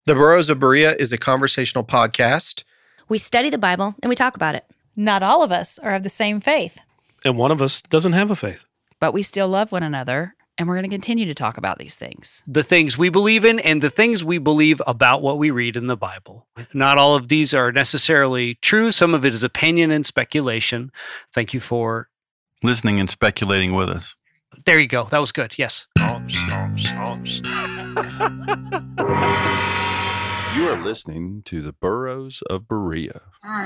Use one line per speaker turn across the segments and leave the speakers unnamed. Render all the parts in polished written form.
The Burros of Berea is a conversational podcast.
We study the Bible and we talk about it.
Not all of us are of the same faith.
And one of us doesn't have a faith.
But we still love one another, and we're going to continue to talk about these things.
The things we believe in and the things we believe about what we read in the Bible. Not all of these are necessarily true. Some of it is opinion and speculation. Thank you for
listening and speculating with us.
There you go. That was good. Yes.
You are listening to the Burros of Berea.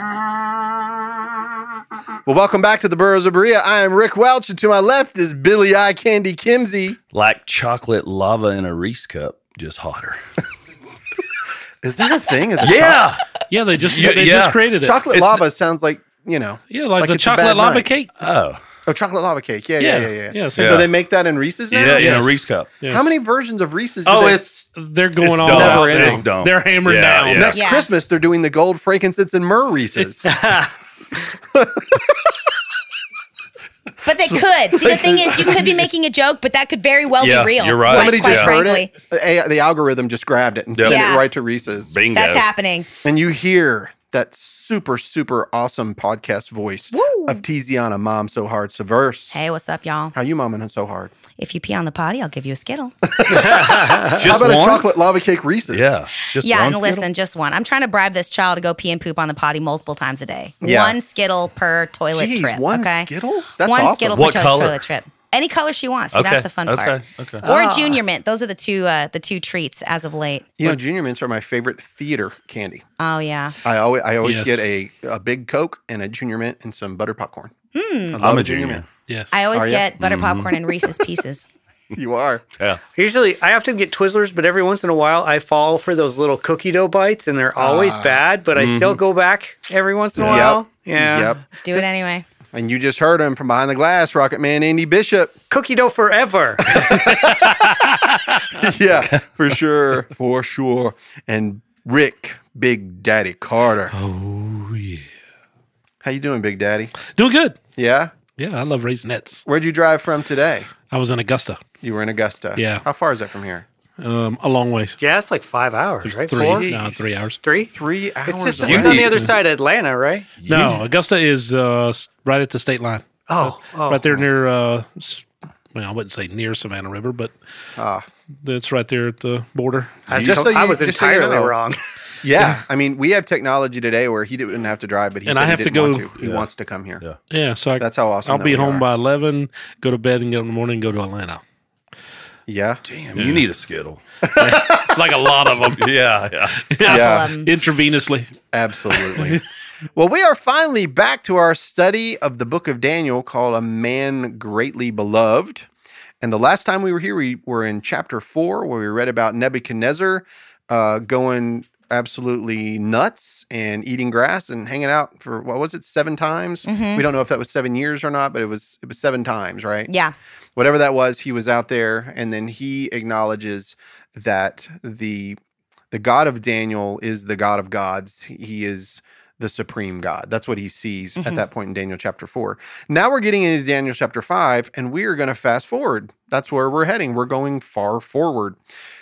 Well, welcome back to the Burros of Berea. I am Rick Welch, and to my left is Billy Eye Candy Kimsey.
Like chocolate lava in a Reese cup, just hotter.
Is that a thing?
Yeah.
Yeah, they just just created it.
Chocolate lava sounds like, you know.
Yeah, like the
it's a
chocolate
bad
lava
night.
cake.
Oh, chocolate lava cake. Yeah.
So
they make that in Reese's now?
Yeah, in
Yes.
a Reese cup.
Yes.
How many versions of Reese's do
They're going
It's
all
dumb.
out.
Never ending.
It's dumb.
They're hammered
Yeah,
down.
yeah.
Next
Yeah.
Christmas, they're doing the gold frankincense and myrrh Reese's.
But they could. See, the thing is, you could be making a joke, but that could very well
Yeah,
be real.
you're right.
Somebody
quite
just heard
frankly.
it. The algorithm just grabbed it and
Yep.
sent
Yeah.
it right to Reese's.
Bingo.
That's happening.
And you hear that super, super awesome podcast voice
Woo.
of Tiziana, Mom So Hard Subverse.
Hey, what's up, y'all?
How you momming so hard?
If you pee on the potty, I'll give you a Skittle.
How
Just
about
one?
a chocolate lava cake Reese's?
Yeah. Just
Yeah,
one
and
Skittle?
listen, just one. I'm trying to bribe this child to go pee and poop on the potty multiple times a day.
Yeah.
One Skittle per toilet
Jeez,
trip.
one
okay?
Skittle? That's
one
awesome.
Skittle
What
per
color?
toilet trip. Any color she wants. See, that's the fun part.
Okay.
Or Junior Mint. Those are the two treats as of late.
You know, Junior Mints are my favorite theater candy.
Oh yeah.
I always
Yes.
get a big Coke and a Junior Mint and some butter popcorn. I love
I'm a junior.
Yes.
I always
Are ya?
get butter popcorn and Reese's Pieces.
You are.
Yeah.
Usually, I often get Twizzlers, but every once in a while, I fall for those little cookie dough bites, and they're always bad, but I still go back every once in a while. Yeah.
Yep.
Do it anyway.
And you just heard him from behind the glass, Rocket Man Andy Bishop.
Cookie dough forever.
Yeah, for sure. For sure. And Rick, Big Daddy Carter.
Oh, yeah.
How you doing, Big Daddy?
Doing good.
Yeah?
Yeah, I love Raisinets.
Where'd you drive from today?
I was in Augusta.
You were in Augusta.
Yeah.
How far is that from here?
A long ways.
Yeah, it's like 5 hours,
There's
right?
3.
4?
No, 3 hours.
3?
3 hours
It's just
away.
it's on the other side of Atlanta, right?
No, Augusta is right at the state line.
Oh.
Right there near, I wouldn't say near Savannah River, but it's right there at the border.
I
Just so you-
was
just so you
entirely
know.
wrong.
Yeah. I mean, we have technology today where he didn't have to drive, but he
And
said
I have
he
to
didn't
go-
want to. He wants to come here.
Yeah.
Yeah, so
That's how awesome
I'll
that
be
we
home
are.
by 11, go to bed and get up in the morning and go to Atlanta.
Yeah.
Damn, you need a Skittle.
Like a lot of them.
Yeah.
Yeah.
Intravenously.
Absolutely. Well, we are finally back to our study of the book of Daniel called A Man Greatly Beloved. And the last time we were here, we were in chapter 4, where we read about Nebuchadnezzar going absolutely nuts and eating grass and hanging out for, 7 times?
Mm-hmm.
We don't know if that was 7 years or not, but it was 7 times, right?
Yeah.
Whatever that was, he was out there, and then he acknowledges that the God of Daniel is the God of gods. He is the supreme God. That's what he sees at that point in Daniel chapter 4. Now we're getting into Daniel chapter 5, and we are going to fast forward. That's where we're heading. We're going far forward.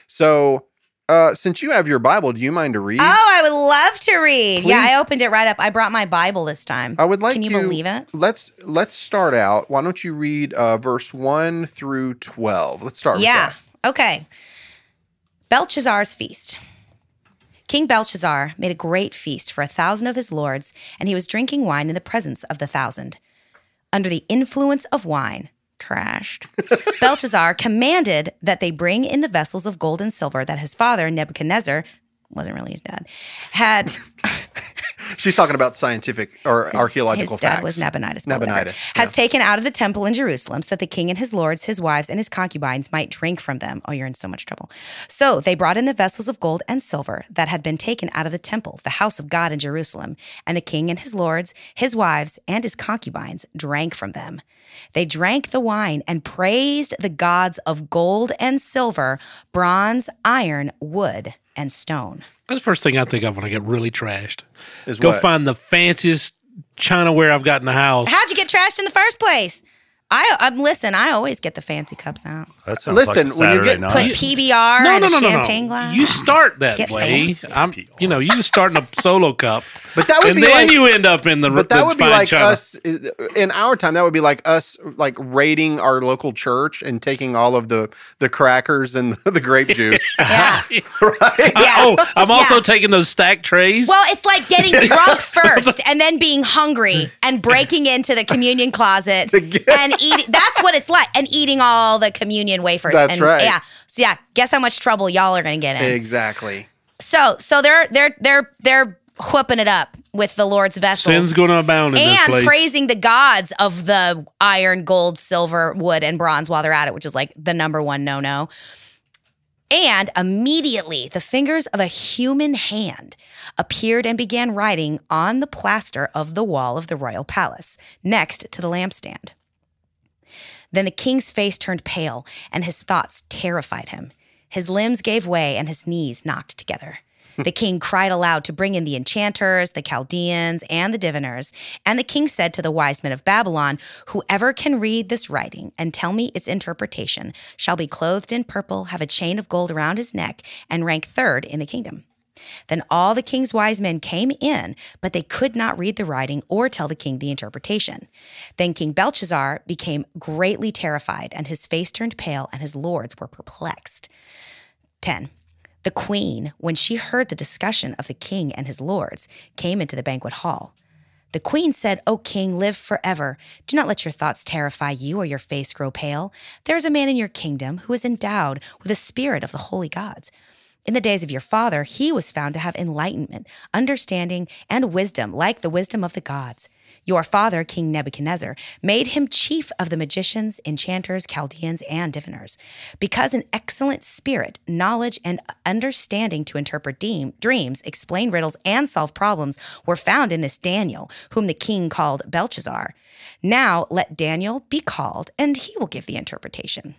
So, since you have your Bible, do you mind to read?
Oh, I would love to read. Yeah,
Please.
I opened it right up. I brought my Bible this time.
I would like
Can you believe it?
Let's start out. Why don't you read verse 1 through 12? Let's start with
Yeah.
that.
Okay. Belshazzar's feast. King Belshazzar made a great feast for 1,000 of his lords, and he was drinking wine in the presence of the 1,000. Under the influence of wine, trashed, Belshazzar commanded that they bring in the vessels of gold and silver that his father, Nebuchadnezzar, wasn't really his dad, had...
She's talking about scientific or archaeological
his dad
facts.
was Nabonidus. but whatever,
Nabonidus,
has
yeah.
taken out of the temple in Jerusalem so that the king and his lords, his wives, and his concubines might drink from them. Oh, you're in so much trouble. So they brought in the vessels of gold and silver that had been taken out of the temple, the house of God in Jerusalem, and the king and his lords, his wives, and his concubines drank from them. They drank the wine and praised the gods of gold and silver, bronze, iron, wood, and stone.
That's the first thing I think of when I get really trashed.
Is
Go
what?
find the fanciest Chinaware I've got in the house.
How'd you get trashed in the first place? Listen, I always get the fancy cups out.
That sounds
Listen,
like a
when you
Saturday
get-
Put
night.
PBR
No,
in
no,
a
no, no,
champagne
no.
glass.
You start that
Get
way.
fancy.
You just start in a solo cup,
But that would
and
be
then
like,
you end up in the.
but that
the
would be
fine
like
china.
us in our time. That would be like us like raiding our local church and taking all of the crackers and the grape juice.
Yeah.
Right?
Yeah.
I'm also
Yeah.
taking those stacked trays.
Well, it's like getting drunk first and then being hungry and breaking into the communion closet
To get-
and eating. That's what it's like. And eating all the communion wafers.
That's
and,
right.
Yeah. So yeah, guess how much trouble y'all are going to get in.
Exactly.
So they're whooping it up with the Lord's vessels.
Sin's going to abound in this
and
place.
praising the gods of the iron, gold, silver, wood, and bronze while they're at it, which is like the number one no-no. And immediately the fingers of a human hand appeared and began writing on the plaster of the wall of the royal palace next to the lampstand. Then the king's face turned pale and his thoughts terrified him. His limbs gave way and his knees knocked together. The king cried aloud to bring in the enchanters, the Chaldeans, and the diviners. And the king said to the wise men of Babylon, "Whoever can read this writing and tell me its interpretation shall be clothed in purple, have a chain of gold around his neck, and rank third in the kingdom." Then all the king's wise men came in, but they could not read the writing or tell the king the interpretation. Then King Belshazzar became greatly terrified, and his face turned pale, and his lords were perplexed. 10. The queen, when she heard the discussion of the king and his lords, came into the banquet hall. The queen said, "O king, live forever. Do not let your thoughts terrify you or your face grow pale. There is a man in your kingdom who is endowed with the spirit of the holy gods. In the days of your father, he was found to have enlightenment, understanding, and wisdom like the wisdom of the gods. Your father, King Nebuchadnezzar, made him chief of the magicians, enchanters, Chaldeans, and diviners. Because an excellent spirit, knowledge, and understanding to interpret dreams, explain riddles, and solve problems were found in this Daniel, whom the king called Belshazzar. Now let Daniel be called, and he will give the interpretation."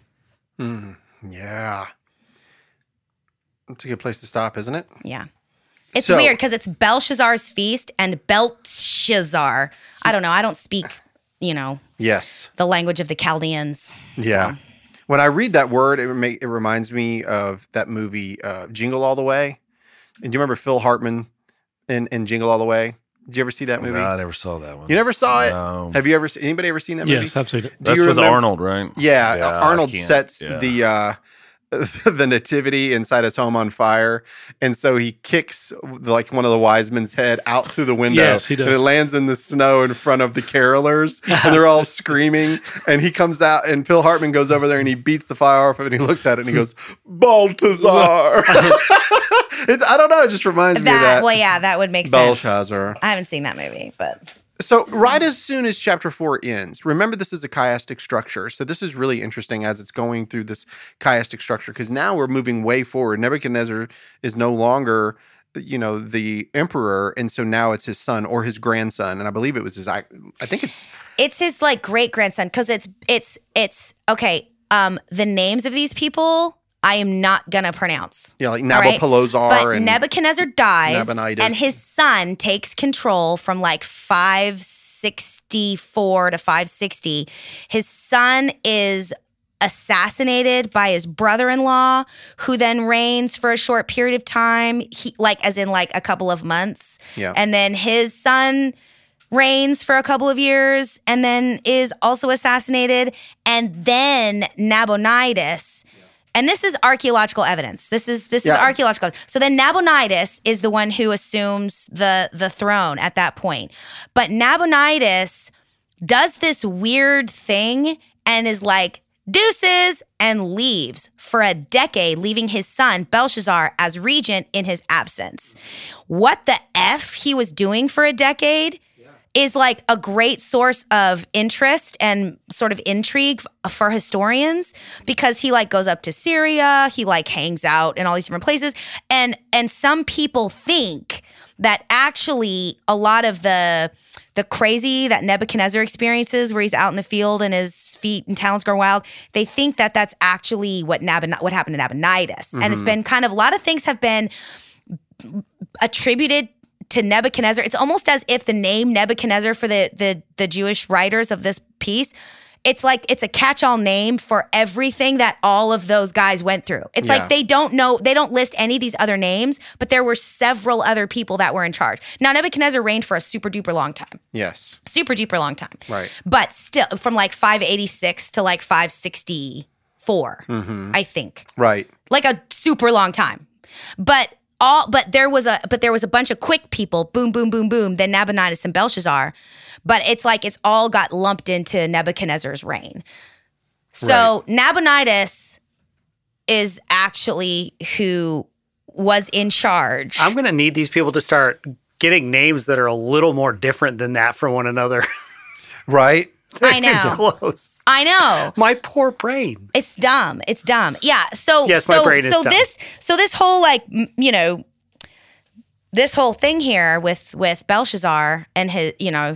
Yeah. That's a good place to stop, isn't it?
Yeah. It's
So-
weird because it's Belshazzar's feast and Belshazzar. I don't know. I don't speak,
Yes.
the language of the Chaldeans.
Yeah. When I read that word, it reminds me of that movie Jingle All the Way. And do you remember Phil Hartman in Jingle All the Way? Did you ever see that movie?
No, I never saw that one.
You never saw it?
No.
Have you ever? Anybody ever seen that movie?
Yes, I've seen it.
Do
That's
you
with
remember-
Arnold, right?
Yeah,
I
Arnold
can't-
sets
yeah.
the nativity inside his home on fire, and so he kicks like one of the wise men's head out through the window.
Yes, he does.
And it lands in the snow in front of the carolers, and they're all screaming. And he comes out, and Phil Hartman goes over there and he beats the fire off of it, and he looks at it and he goes, "Balthazar." I don't know. It just reminds me of that.
Well, yeah, that would make sense.
Belshazzar.
I haven't seen that movie, but
So right as soon as chapter 4 ends, remember this is a chiastic structure. So this is really interesting as it's going through this chiastic structure because now we're moving way forward. Nebuchadnezzar is no longer, the emperor, and so now it's his son or his grandson, and I believe it was his. I think
it's his like great grandson because it's okay. The names of these people I am not gonna pronounce.
like
All right?
Nabopolassar
But
and
Nebuchadnezzar dies,
Nabonidus.
and his son takes control from like 564 to 560. His son is assassinated by his brother-in-law, who then reigns for a short period of time. He as in a couple of months.
Yeah.
And then his son reigns for a couple of years and then is also assassinated. And then Nabonidus. And this is archaeological evidence. This is archaeological. So then Nabonidus is the one who assumes the throne at that point. But Nabonidus does this weird thing and is like, deuces, and leaves for a decade, leaving his son Belshazzar as regent in his absence. What the F he was doing for a decade is like a great source of interest and sort of intrigue for historians because he goes up to Syria, he hangs out in all these different places, and some people think that actually a lot of the crazy that Nebuchadnezzar experiences where he's out in the field and his feet and talons grow wild, they think that that's actually what happened to Nabonidus. And it's been kind of, a lot of things have been attributed to Nebuchadnezzar. It's almost as if the name Nebuchadnezzar for the Jewish writers of this piece it's like it's a catch-all name for everything that all of those guys went through. It's like they don't list any of these other names, but there were several other people that were in charge. Now, Nebuchadnezzar reigned for a super duper long time.
Yes.
Super duper long time.
Right.
But still, from like 586 to like 564, I think.
Right.
Like a super long time. But there was a bunch of quick people, boom, boom, boom, boom, then Nabonidus and Belshazzar. But it's like it's all got lumped into Nebuchadnezzar's reign. So Nabonidus is actually who was in charge.
I'm going to need these people to start getting names that are a little more different than that from one another.
Right?
I know.
Close.
I know.
My poor brain.
It's dumb. It's dumb. Yeah. So
yes, my brain is dumb.
This whole like this whole thing here with Belshazzar and his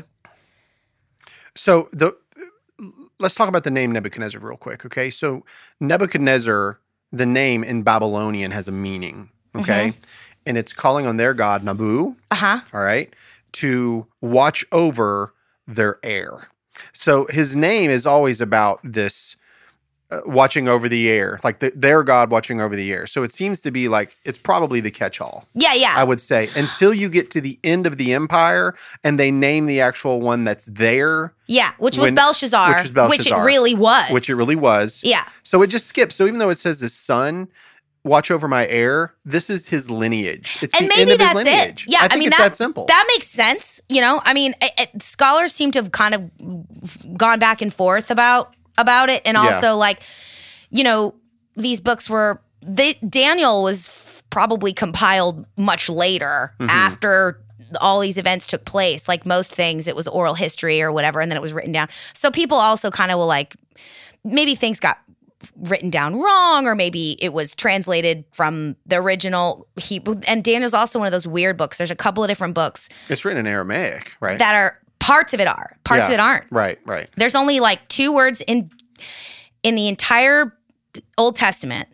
So let's talk about the name Nebuchadnezzar real quick. Okay. So Nebuchadnezzar, the name in Babylonian has a meaning. Okay. And it's calling on their god Nabu. All right. To watch over their heir. So his name is always about this watching over the air, like their God watching over the air. So it seems to be like it's probably the catch-all.
Yeah.
I would say until you get to the end of the empire and they name the actual one that's there.
Yeah, which was Belshazzar. Which it really was. Yeah.
So it just skips. So even though it says his son, watch over my heir, this is his lineage. It's
and
the
maybe
end of
that's
his lineage.
it. Yeah,
I mean, it's that simple.
That makes sense. I mean, scholars seem to have kind of gone back and forth about it, and also these books Daniel was probably compiled much later after all these events took place. Like most things, it was oral history or whatever, and then it was written down. So people also kind of will maybe things got written down wrong, or maybe it was translated from the original Hebrew. And Daniel's also one of those weird books. There's a couple of different books.
It's written in Aramaic, right?
That are parts of it are. Parts of it aren't.
Right.
There's only like 2 words in the entire Old Testament.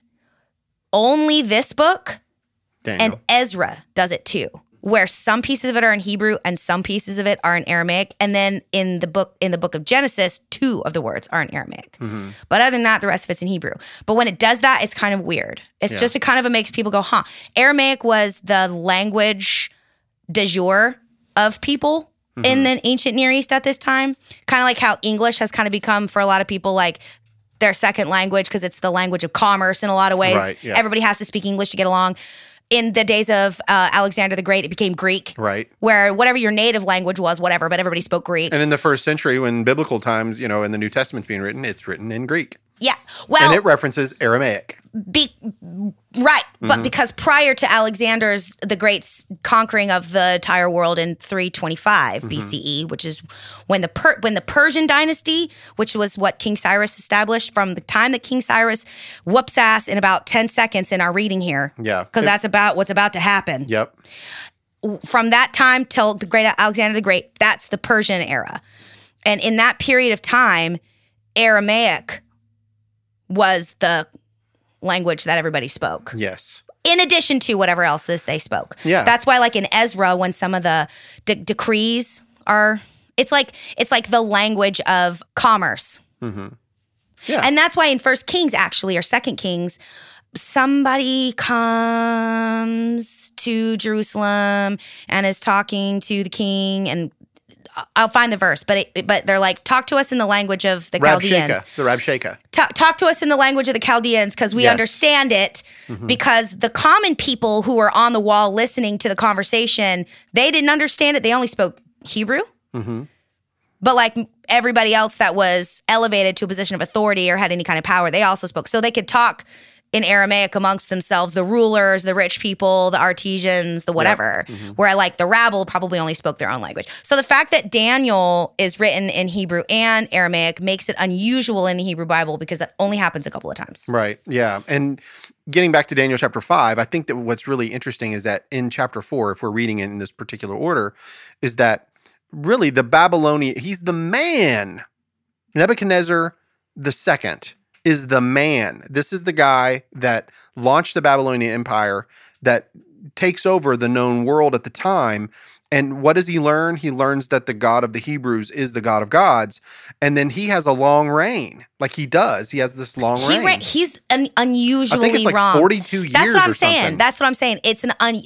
Only this book
Daniel.
and Ezra does it too. Where some pieces of it are in Hebrew and some pieces of it are in Aramaic, and then in the book of Genesis, 2 of the words are in Aramaic. But other than that, the rest of it's in Hebrew. But when it does that, it's kind of weird. It's just it makes people go, huh? Aramaic was the language de jour of people in the ancient Near East at this time. Kind of like how English has kind of become for a lot of people like their second language because it's the language of commerce in a lot of ways.
Right, yeah.
Everybody has to speak English to get along. In the days of Alexander the Great, it became Greek.
Right.
Where whatever your native language was, whatever, but everybody spoke Greek.
And in the first century, when biblical times, in the New Testament's being written, it's written in Greek.
Yeah. Well,
and it references Aramaic.
Right. But because prior to Alexander's the Great's conquering of the entire world in 325 BCE, which is when the Persian dynasty, which was what King Cyrus established, from the time that King Cyrus whoops ass in about 10 seconds in our reading here.
Yeah.
Because that's about what's about to happen.
Yep.
From that time till the great Alexander the Great, that's the Persian era. And in that period of time, Aramaic was the language that everybody spoke.
Yes.
In addition to whatever else they spoke.
Yeah.
That's why like in Ezra, when some of the decrees are, it's like the language of commerce.
Yeah.
And that's why in 1 Kings actually, or 2 Kings, somebody comes to Jerusalem and is talking to the king, and I'll find the verse, but they're like, talk to us in the language of the Chaldeans.
The Rabshakeh.
Talk to us in the language of the Chaldeans because we understand it. Because the common people who were on the wall listening to the conversation, they didn't understand it. They only spoke Hebrew. But like everybody else that was elevated to a position of authority or had any kind of power, they also spoke. So they could talk in Aramaic amongst themselves, the rulers, the rich people, the artisans, the whatever, where like the rabble probably only spoke their own language. So the fact that Daniel is written in Hebrew and Aramaic makes it unusual in the Hebrew Bible because that only happens a couple of times.
Right, yeah. And getting back to Daniel chapter 5, I think that what's really interesting is that in chapter 4, if we're reading it in this particular order, is that really the Babylonian, he's the man. Nebuchadnezzar the second is the man. This is the guy that launched the Babylonian Empire, that takes over the known world at the time, And what does he learn? He learns that the God of the Hebrews is the God of gods. And then he has a long reign. Like he does. He has this long reign.
He's unusually
I think it's like
wrong.
42 years.
That's what I'm
or
saying.
something.
That's what I'm saying. It's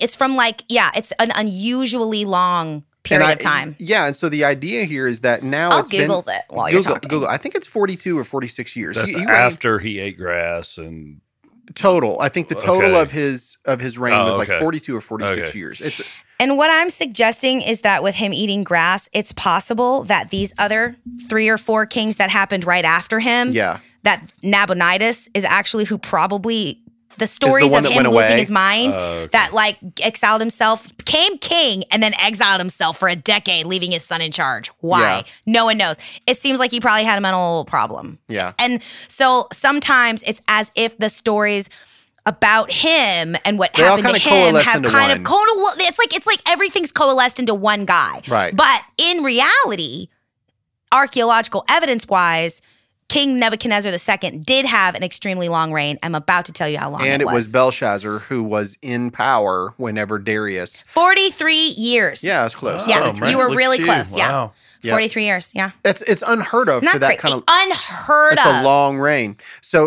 it's an unusually long period of time.
Yeah, and so the idea here is that now
I'll
it's
Google
been,
it while you're talking.
Google. I think it's 42 or 46 years.
That's
He reigned
after he ate grass and
total. I think the total
Okay.
of his reign was like
okay.
42 or 46
Okay.
years. It's
And what I'm suggesting is that with him eating grass, it's possible that these other 3 or 4 kings that happened right after him,
yeah.
that Nabonidus is actually who probably the stories
one
of
that went
him
away?
losing his mind,
Okay.
that like exiled himself, became king, and then exiled himself for a decade, leaving his son in charge. Why?
Yeah.
No one knows. It seems like he probably had a mental problem.
Yeah.
And so sometimes it's as if the stories about him and what
They all
happened to
kinda
him
coalesce
have
into
kind
one.
of it's like everything's coalesced into one guy.
Right.
But in reality, archaeological evidence wise, King Nebuchadnezzar II did have an extremely long reign. I'm about to tell you how long
And
it
it was Belshazzar who was in power whenever Darius.
43 years.
Yeah, it's close.
Yeah,
Oh, man,
you were
look
really
at
close. Yeah.
Wow.
Yeah.
43 years. Yeah.
It's unheard of
Not
for that
great.
kind of
Unheard
it's
of.
a long reign. So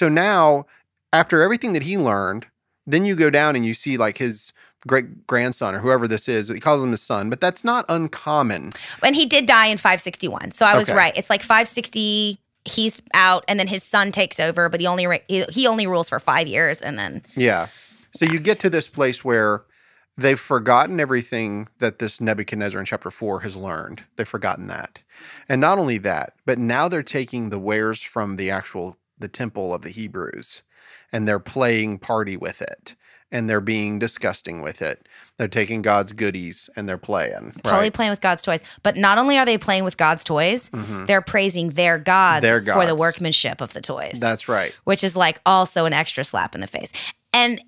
now after everything that he learned, then you go down and you see like his great grandson or whoever this is. He calls him his son, but that's not uncommon.
And he did die in 561. So I was
Okay.
right. It's like 560. He's out, and then his son takes over, but he only rules for 5 years, and then
Yeah. So you get to this place where they've forgotten everything that this Nebuchadnezzar in chapter 4 has learned. They've forgotten that. And not only that, but now they're taking the wares from the temple of the Hebrews, and they're playing party with it. And they're being disgusting with it. They're taking God's goodies and they're playing.
totally
right?
playing with God's toys. But not only are they playing with God's toys, they're praising their gods,
Their
for the
gods.
workmanship of the toys.
That's right.
Which is like also an extra slap in the face. And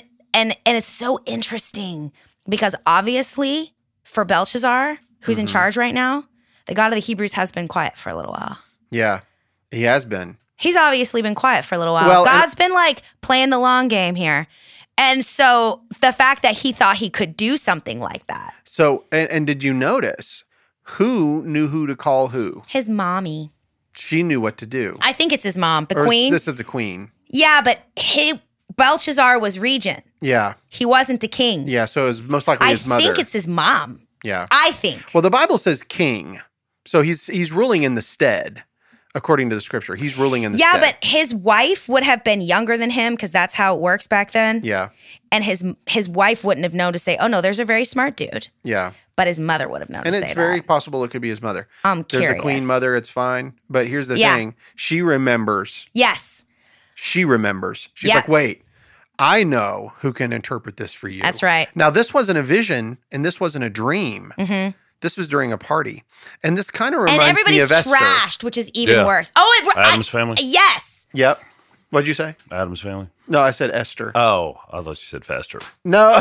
it's so interesting because obviously for Belshazzar, who's in charge right now, the God of the Hebrews has been quiet for a little while.
Yeah, he has been.
He's obviously been quiet for a little while.
Well,
God's been like playing the long game here. And so the fact that he thought he could do something like that.
So, and did you notice who knew who to call who?
His mommy.
She knew what to do.
I think it's his mom, the
Or
queen.
This is the queen.
Yeah, but Belshazzar was regent.
Yeah.
He wasn't the king.
Yeah. So it was most likely
I
his mother.
think it's his mom.
Yeah.
I think.
Well, the Bible says king. So he's ruling in the stead, according to the scripture. He's ruling in the
Yeah,
stead.
but his wife would have been younger than him because that's how it works back then.
Yeah.
And his wife wouldn't have known to say, "Oh no, there's a very smart dude."
Yeah.
But his mother would have known
And
to
it's
say
very
that.
possible it could be his mother.
I'm
There's
curious.
a queen mother, it's fine. But here's the
Yeah.
thing. She remembers.
Yes,
She remembers. She's
Yeah.
like, wait, I know who can interpret this for you.
that's right.
Now, this wasn't a vision and this wasn't a dream.
hmm
This was during a party. And this kind of
And
reminds me
everybody's
of Esther.
trashed, which is even
Yeah.
worse. Oh,
Adam's family?
Yes.
Yep. What'd you say?
Adam's family.
No, I said Esther.
Oh, I thought you said faster.
No.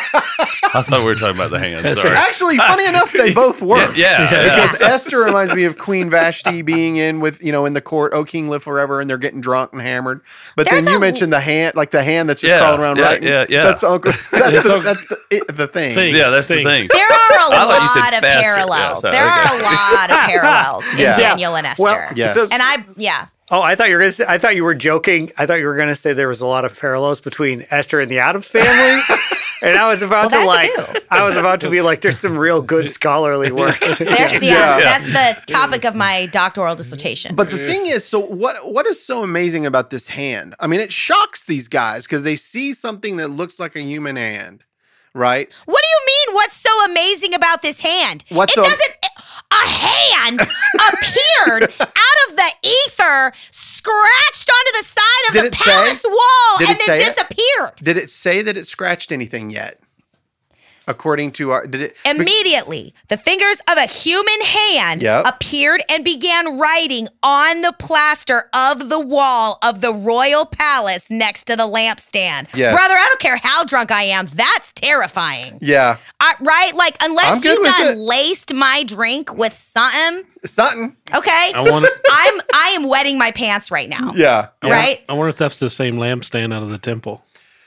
I thought we were talking about the hand. Sorry.
Actually, funny enough, they both were.
Yeah.
Because Esther reminds me of Queen Vashti being in the court, "O King, live forever," and they're getting drunk and hammered. But
There's
then you
a-
mentioned the hand that's just
Yeah,
crawling around
yeah,
writing.
yeah.
That's Uncle. That's the thing.
Yeah, that's the thing.
There are a
I thought you said
lot of
faster.
parallels.
Yeah,
There are
okay.
a lot of parallels in
Yeah.
Daniel and Esther.
Well,
Yes.
so-
And I
I thought you were going to say, I thought you were joking. I thought you were going to say there was a lot of parallels between Esther and the Addams family. And I was about
Well,
to
that too.
I was about to be like, there's some real good scholarly work.
There's
Yeah.
that's the topic of my doctoral dissertation.
But the thing is, so what is so amazing about this hand? I mean, it shocks these guys because they see something that looks like a human hand, right?
What do you mean? What's so amazing about this hand?
What's
it doesn't. A hand appeared out of the ether, scratched onto the side of
Did
the
it say?
palace wall,
Did
and
it
then
say it?
disappeared.
Did it say that it scratched anything yet? According to our, did it?
Immediately, the fingers of a human hand
Yep.
appeared and began writing on the plaster of the wall of the royal palace next to the lampstand.
Yes.
Brother, I don't care how drunk I am. That's terrifying.
Yeah,
Right? Like,
I'm
unless
good
you
with
done
it.
laced my drink with something,
something.
okay?
I want.
I am wetting my pants right now.
Yeah, yeah.
Right?
I wonder if that's the same lampstand out of the temple.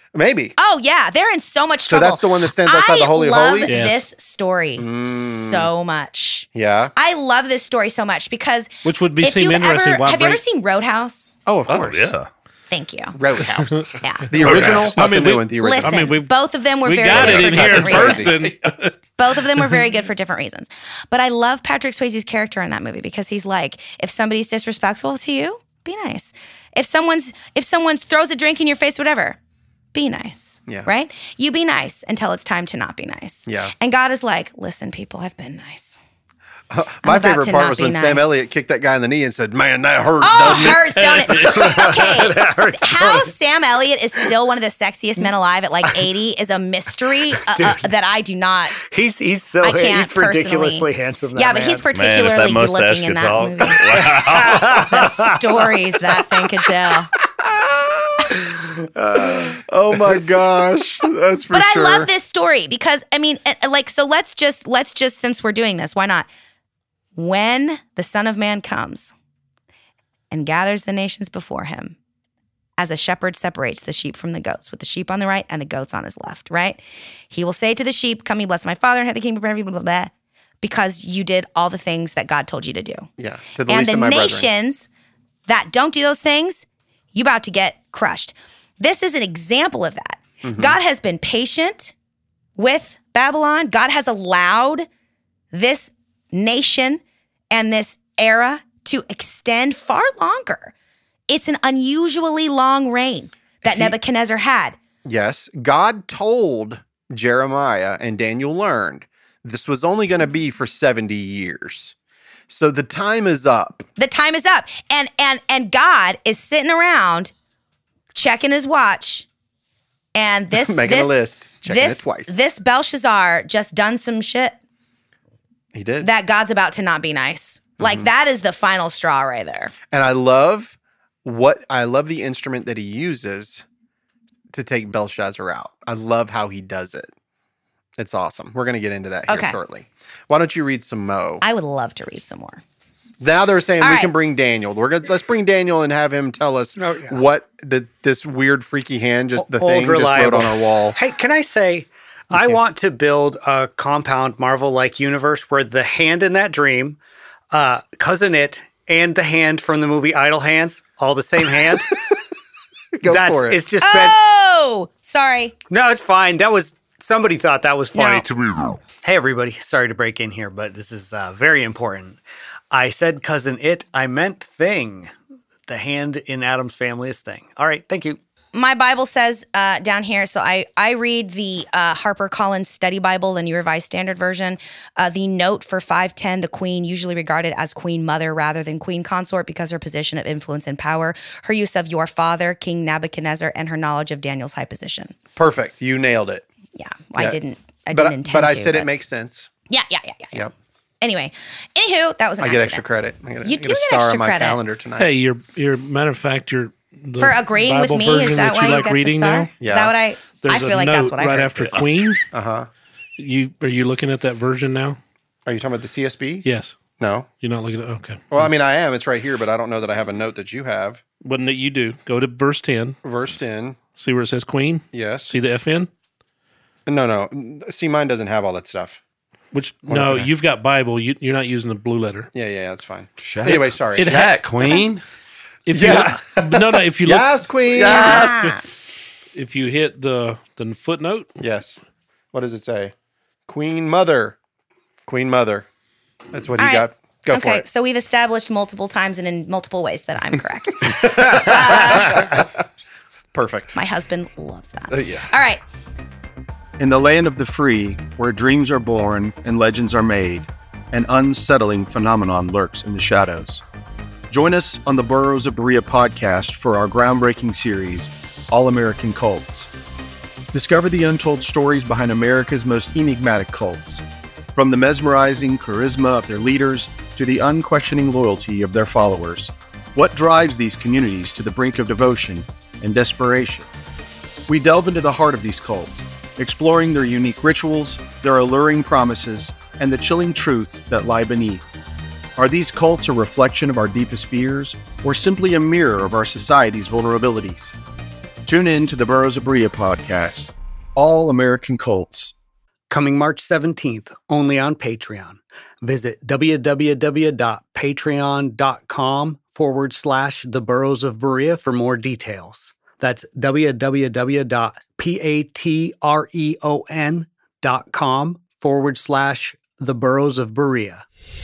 Maybe.
Oh, yeah. They're in so much
So
trouble.
that's the one that stands outside the Holy of
I
Holies?
love
Yes.
this story so much.
Yeah.
I love this story so much because
Which would be
if
seem
you've
interesting.
ever, have you ever seen Roadhouse?
Oh, of course.
yeah.
Thank you.
Roadhouse.
Yeah.
The original?
Roadhouse.
Not
I mean,
the new
we-
one, the original.
Listen, both of them were
We
very
got
good
it
for
in here in
different reasons.
person.
Both of them were very good for different reasons. But I love Patrick Swayze's character in that movie because he's like, if somebody's disrespectful to you, be nice. If someone's throws a drink in your face, whatever, be nice.
Yeah.
Right? You be nice until it's time to not be nice.
Yeah.
And God is like, listen, people, I've been nice.
My
about
favorite
to
part
not
was
be
when
nice.
Sam Elliott kicked that guy in the knee and said, "Man, that hurt."
Oh,
doesn't it?"
hurts, don't it? Okay, how Sam Elliott is still one of the sexiest men alive at like 80 is a mystery that I do not.
He's
I
he's
can't
ridiculously
personally-
handsome. That
Yeah, but
man.
he's particularly
Man, if that
good
mustache
looking in
could
that
talk.
movie. The stories that thing could tell.
Oh my gosh, that's for
But
sure.
I love this story because I mean, like, so let's just since we're doing this, why not? When the Son of Man comes and gathers the nations before him, as a shepherd separates the sheep from the goats, with the sheep on the right and the goats on his left, right? He will say to the sheep, "Come, ye bless my Father, and have the kingdom of blah, blah, blah, because you did all the things that God told you to do."
Yeah, to the
And
least
the
of my brethren.
nations that don't do those things, you about to get crushed. This is an example of that.
Mm-hmm.
God has been patient with Babylon. God has allowed this nation and this era to extend far longer. It's an unusually long reign that Nebuchadnezzar had.
Yes, God told Jeremiah, and Daniel learned, this was only going to be for 70 years. So the time is up.
The time is up. And God is sitting around checking his watch. And this
Making a list, checking it
this,
twice.
This Belshazzar just done some shit
He did.
that God's about to not be nice. Like that is the final straw right there.
And I love the instrument that he uses to take Belshazzar out. I love how he does it. It's awesome. We're going to get into that here
Okay.
shortly. Why don't you read some Mo?
I would love to read some more.
Now they're saying
All
we
right.
can bring Daniel. Let's bring Daniel and have him tell us what this weird freaky hand just
Old
thing
reliable.
just wrote on our wall.
Hey, can I say, I want to build a compound Marvel-like universe where the hand in that dream, Cousin It, and the hand from the movie Idle Hands, all the same hand.
Go for it.
It's just
Oh, sorry.
no, it's fine. Somebody thought that was funny.
No.
Hey, everybody. Sorry to break in here, but this is very important. I said Cousin It. I meant Thing. The hand in Adam's family is Thing. All right. Thank you.
My Bible says down here, so I read the HarperCollins Study Bible, the New Revised Standard Version. The note for 510, the queen, usually regarded as queen mother rather than queen consort because her position of influence and power, her use of your father, King Nebuchadnezzar, and her knowledge of Daniel's high position.
Perfect. You nailed it.
Yeah,
Yeah.
I didn't intend to.
But I said it makes sense.
Yeah.
Yep.
Anyway, anywho, that was an
I get
accident.
extra credit. I get
You
I
do
get a
get
star
extra
on my
credit.
calendar tonight.
Hey, you're matter of fact, you're the
For agreeing with
Bible
me,
version
is that why
you
you
like
got
reading
the star?
now?
Yeah.
Is that what I
There's
feel
a
like
note
that's what I
right
heard.
after Queen.
Uh-huh.
Are you looking at that version now?
Are you talking about the CSB?
Yes.
No.
You're not looking at okay.
Well, I mean, I am. It's right here, but I don't know that I have a note that you have.
But no, you do. Go to verse 10.
Verse 10.
See where it says Queen?
Yes.
See the FN?
No. See, mine doesn't have all that stuff.
Which
What
no,
if it-
you're got Bible. You're not using the blue letter.
Yeah, that's fine.
Shut
Anyway, sorry.
It
That Queen.
If
Yeah.
you no, if you look,
Yes, Queen.
if you hit the footnote,
Yes. What does it say? Queen Mother. Queen Mother. That's what
All
you
right.
got. Go for
Okay,
it.
so we've established multiple times and in multiple ways that I'm correct.
Perfect.
My husband loves that.
Yeah.
All right.
In the land of the free, where dreams are born and legends are made, an unsettling phenomenon lurks in the shadows. Join us on the Burrows of Berea podcast for our groundbreaking series, All American Cults. Discover the untold stories behind America's most enigmatic cults, from the mesmerizing charisma of their leaders to the unquestioning loyalty of their followers. What drives these communities to the brink of devotion and desperation? We delve into the heart of these cults, exploring their unique rituals, their alluring promises, and the chilling truths that lie beneath. Are these cults a reflection of our deepest fears, or simply a mirror of our society's vulnerabilities? Tune in to the Burrows of Berea podcast, All American Cults.
Coming March 17th, only on Patreon. Visit www.patreon.com/The Burrows of Berea for more details. That's www.patreon.com/The Burrows of Berea.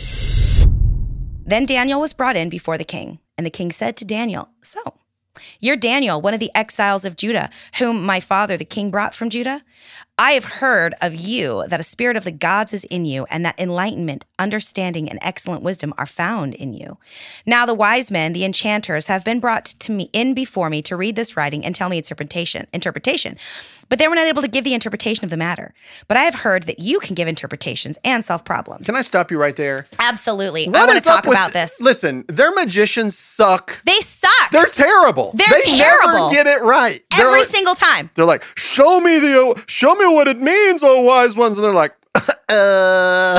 Then Daniel was brought in before the king, and the king said to Daniel, "So, you're Daniel, one of the exiles of Judah, whom my father the king brought from Judah? I have heard of you that a spirit of the gods is in you, and that enlightenment, understanding, and excellent wisdom are found in you. Now the wise men, the enchanters, have been brought to me in before me to read this writing and tell me its interpretation. But they were not able to give the interpretation of the matter. But I have heard that you can give interpretations and solve problems."
Can I stop you right there?
Absolutely.
What
I want
is
to talk
up with
about this.
Listen, their magicians suck.
They suck.
They're terrible.
They're
they
terrible.
Never get it right.
Every single time.
They're like, show me what it means, oh wise ones. And they're like,
And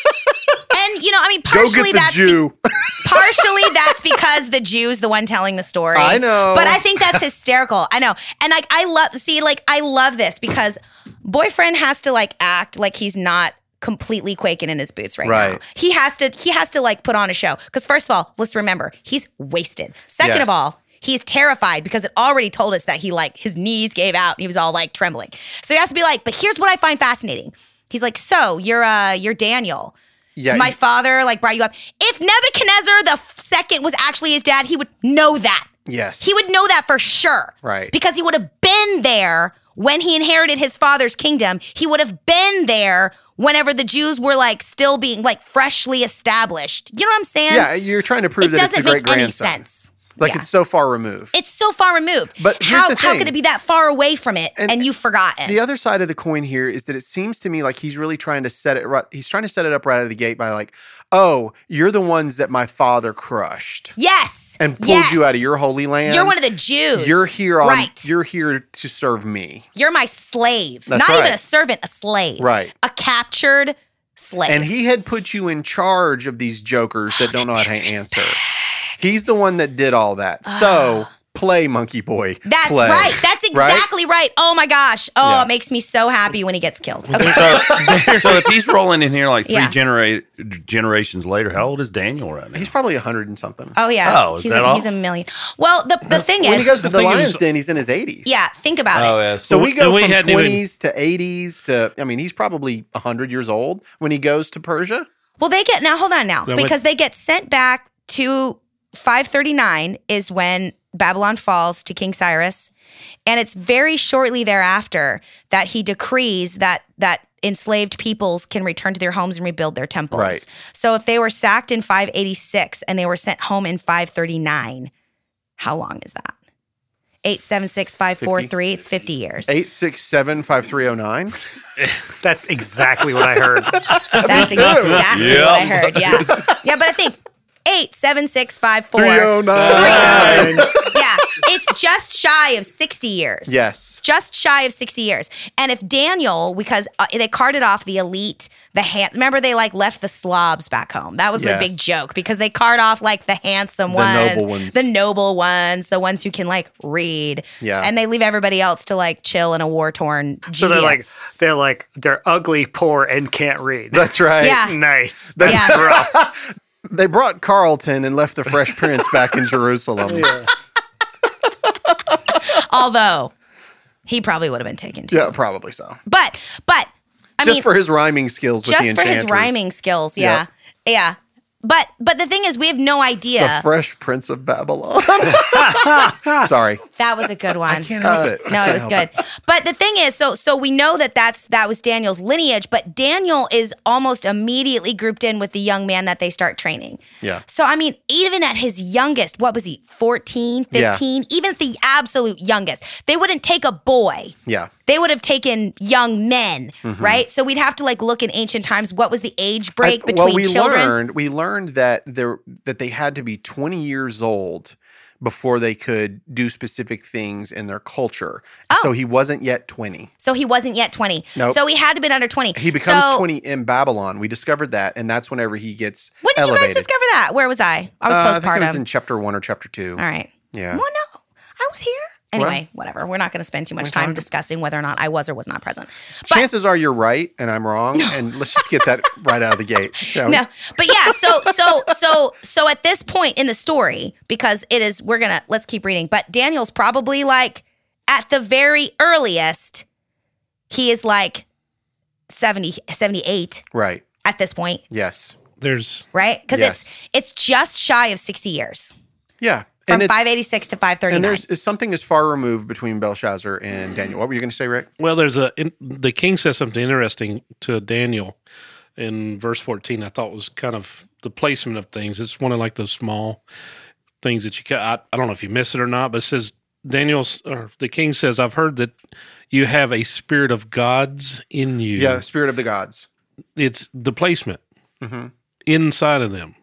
partially
go get the Jew.
Partially that's because the Jew's the one telling the story.
I know.
But I think that's hysterical. I know. And I love this because boyfriend has to act like he's not completely quaking in his boots right now. He has to put on a show. Because first of all, let's remember, he's wasted. Second of all, he's terrified because it already told us that his knees gave out and he was all trembling. So he has to be but here's what I find fascinating. He's like, so you're Daniel.
Yeah.
My father brought you up. If Nebuchadnezzar the second was actually his dad, he would know that.
Yes.
He would know that for sure.
Right.
Because he would have been there when he inherited his father's kingdom. He would have been there whenever the Jews were still being freshly established. You know what I'm saying?
Yeah, you're trying to prove that it's the great grandson.
It doesn't make any sense.
It's so far removed.
It's so far removed.
But
how
the thing.
could it be that far away from it and you've forgotten?
The other side of the coin here is that it seems to me like he's really trying to set it right. He's trying to set it up right out of the gate by oh, you're the ones that my father crushed.
Yes.
And pulled you out of your holy land.
You're one of the Jews.
You're here
right.
You're here to serve me.
You're my slave.
That's
Not
right.
even a servant, a slave.
Right.
A captured slave.
And he had put you in charge of these jokers that don't know how to answer. He's the one that did all that. So play, monkey boy.
That's
play.
right. That's exactly right. Oh my gosh. Oh, It makes me so happy when he gets killed. Okay.
So if he's rolling in here three generations later, how old is Daniel right now?
He's probably 100 and something.
Oh yeah.
Oh, is that all?
He's a million. Well, the thing is,
when he goes to the Lion's Den, he's in his 80s.
Yeah, think about it.
Yeah.
So we go from 20s to 80s to, he's probably 100 years old when he goes to Persia.
Well, hold on now, because they get sent back to 539 is when Babylon falls to King Cyrus. And it's very shortly thereafter that he decrees that enslaved peoples can return to their homes and rebuild their temples.
Right.
So if they were sacked in 586 and they were sent home in 539, how long is that? 876-543, it's 50 years.
867-5309.
That's exactly what I heard.
That's exactly what I heard, yeah. Yeah, but I think 876-54309.
309.
Yeah, it's just shy of 60 years.
Yes.
Just shy of 60 years. And if Daniel, because they carted off the elite, remember they left the slobs back home. That was the big joke because they cart off the handsome ones, the noble ones, the ones who can read.
Yeah.
And they leave everybody else to chill in a war-torn Judea.
So they're ugly, poor, and can't read.
That's right.
Yeah.
Nice.
That's
rough.
They brought Carlton and left the Fresh Prince back in Jerusalem.
Yeah.
Although he probably would have been taken too.
Yeah, probably so.
But I mean,
for his rhyming skills with the
just for his rhyming skills, yeah. Yeah. But the thing is, we have no idea.
The Fresh Prince of Babylon. Sorry.
That was a good one.
I can't help it.
No, it was good. But the thing is, so we know that was Daniel's lineage, but Daniel is almost immediately grouped in with the young man that they start training.
Yeah.
So, I mean, even at his youngest, what was he, 14, 15? Yeah. Even at the absolute youngest, they wouldn't take a boy.
Yeah.
They would have taken young men, right? So we'd have to look in ancient times. What was the age break between children?
We learned that they had to be 20 years old before they could do specific things in their culture.
Oh.
So he wasn't yet 20.
So he wasn't yet 20.
Nope.
So he had to be under 20.
He becomes 20 in Babylon. We discovered that, and that's whenever he gets
When did
elevated.
you guys discover that? Where was I? I was postpartum.
I think it was in chapter 1 or chapter 2.
All right.
Yeah.
Well, no. I was here. Anyway, whatever. We're not going to spend too much time discussing whether or not I was or was not present. But,
chances are you're right and I'm wrong, and let's just get that right out of the gate.
No, but yeah. So at this point in the story, because it is, let's keep reading. But Daniel's probably like at the very earliest, he is like 70, 78.
Right.
At this point.
Yes.
Right? Because it's just shy of 60 years.
Yeah.
From 586 to 539.
And there's something as far removed between Belshazzar and Daniel. What were you going to say, Rick?
Well, the king says something interesting to Daniel in verse 14. I thought was kind of the placement of things. It's one of like those small things that I don't know if you miss it or not, but it says the king says, I've heard that you have a spirit of gods in you.
Yeah, spirit of the gods.
It's the placement inside of them.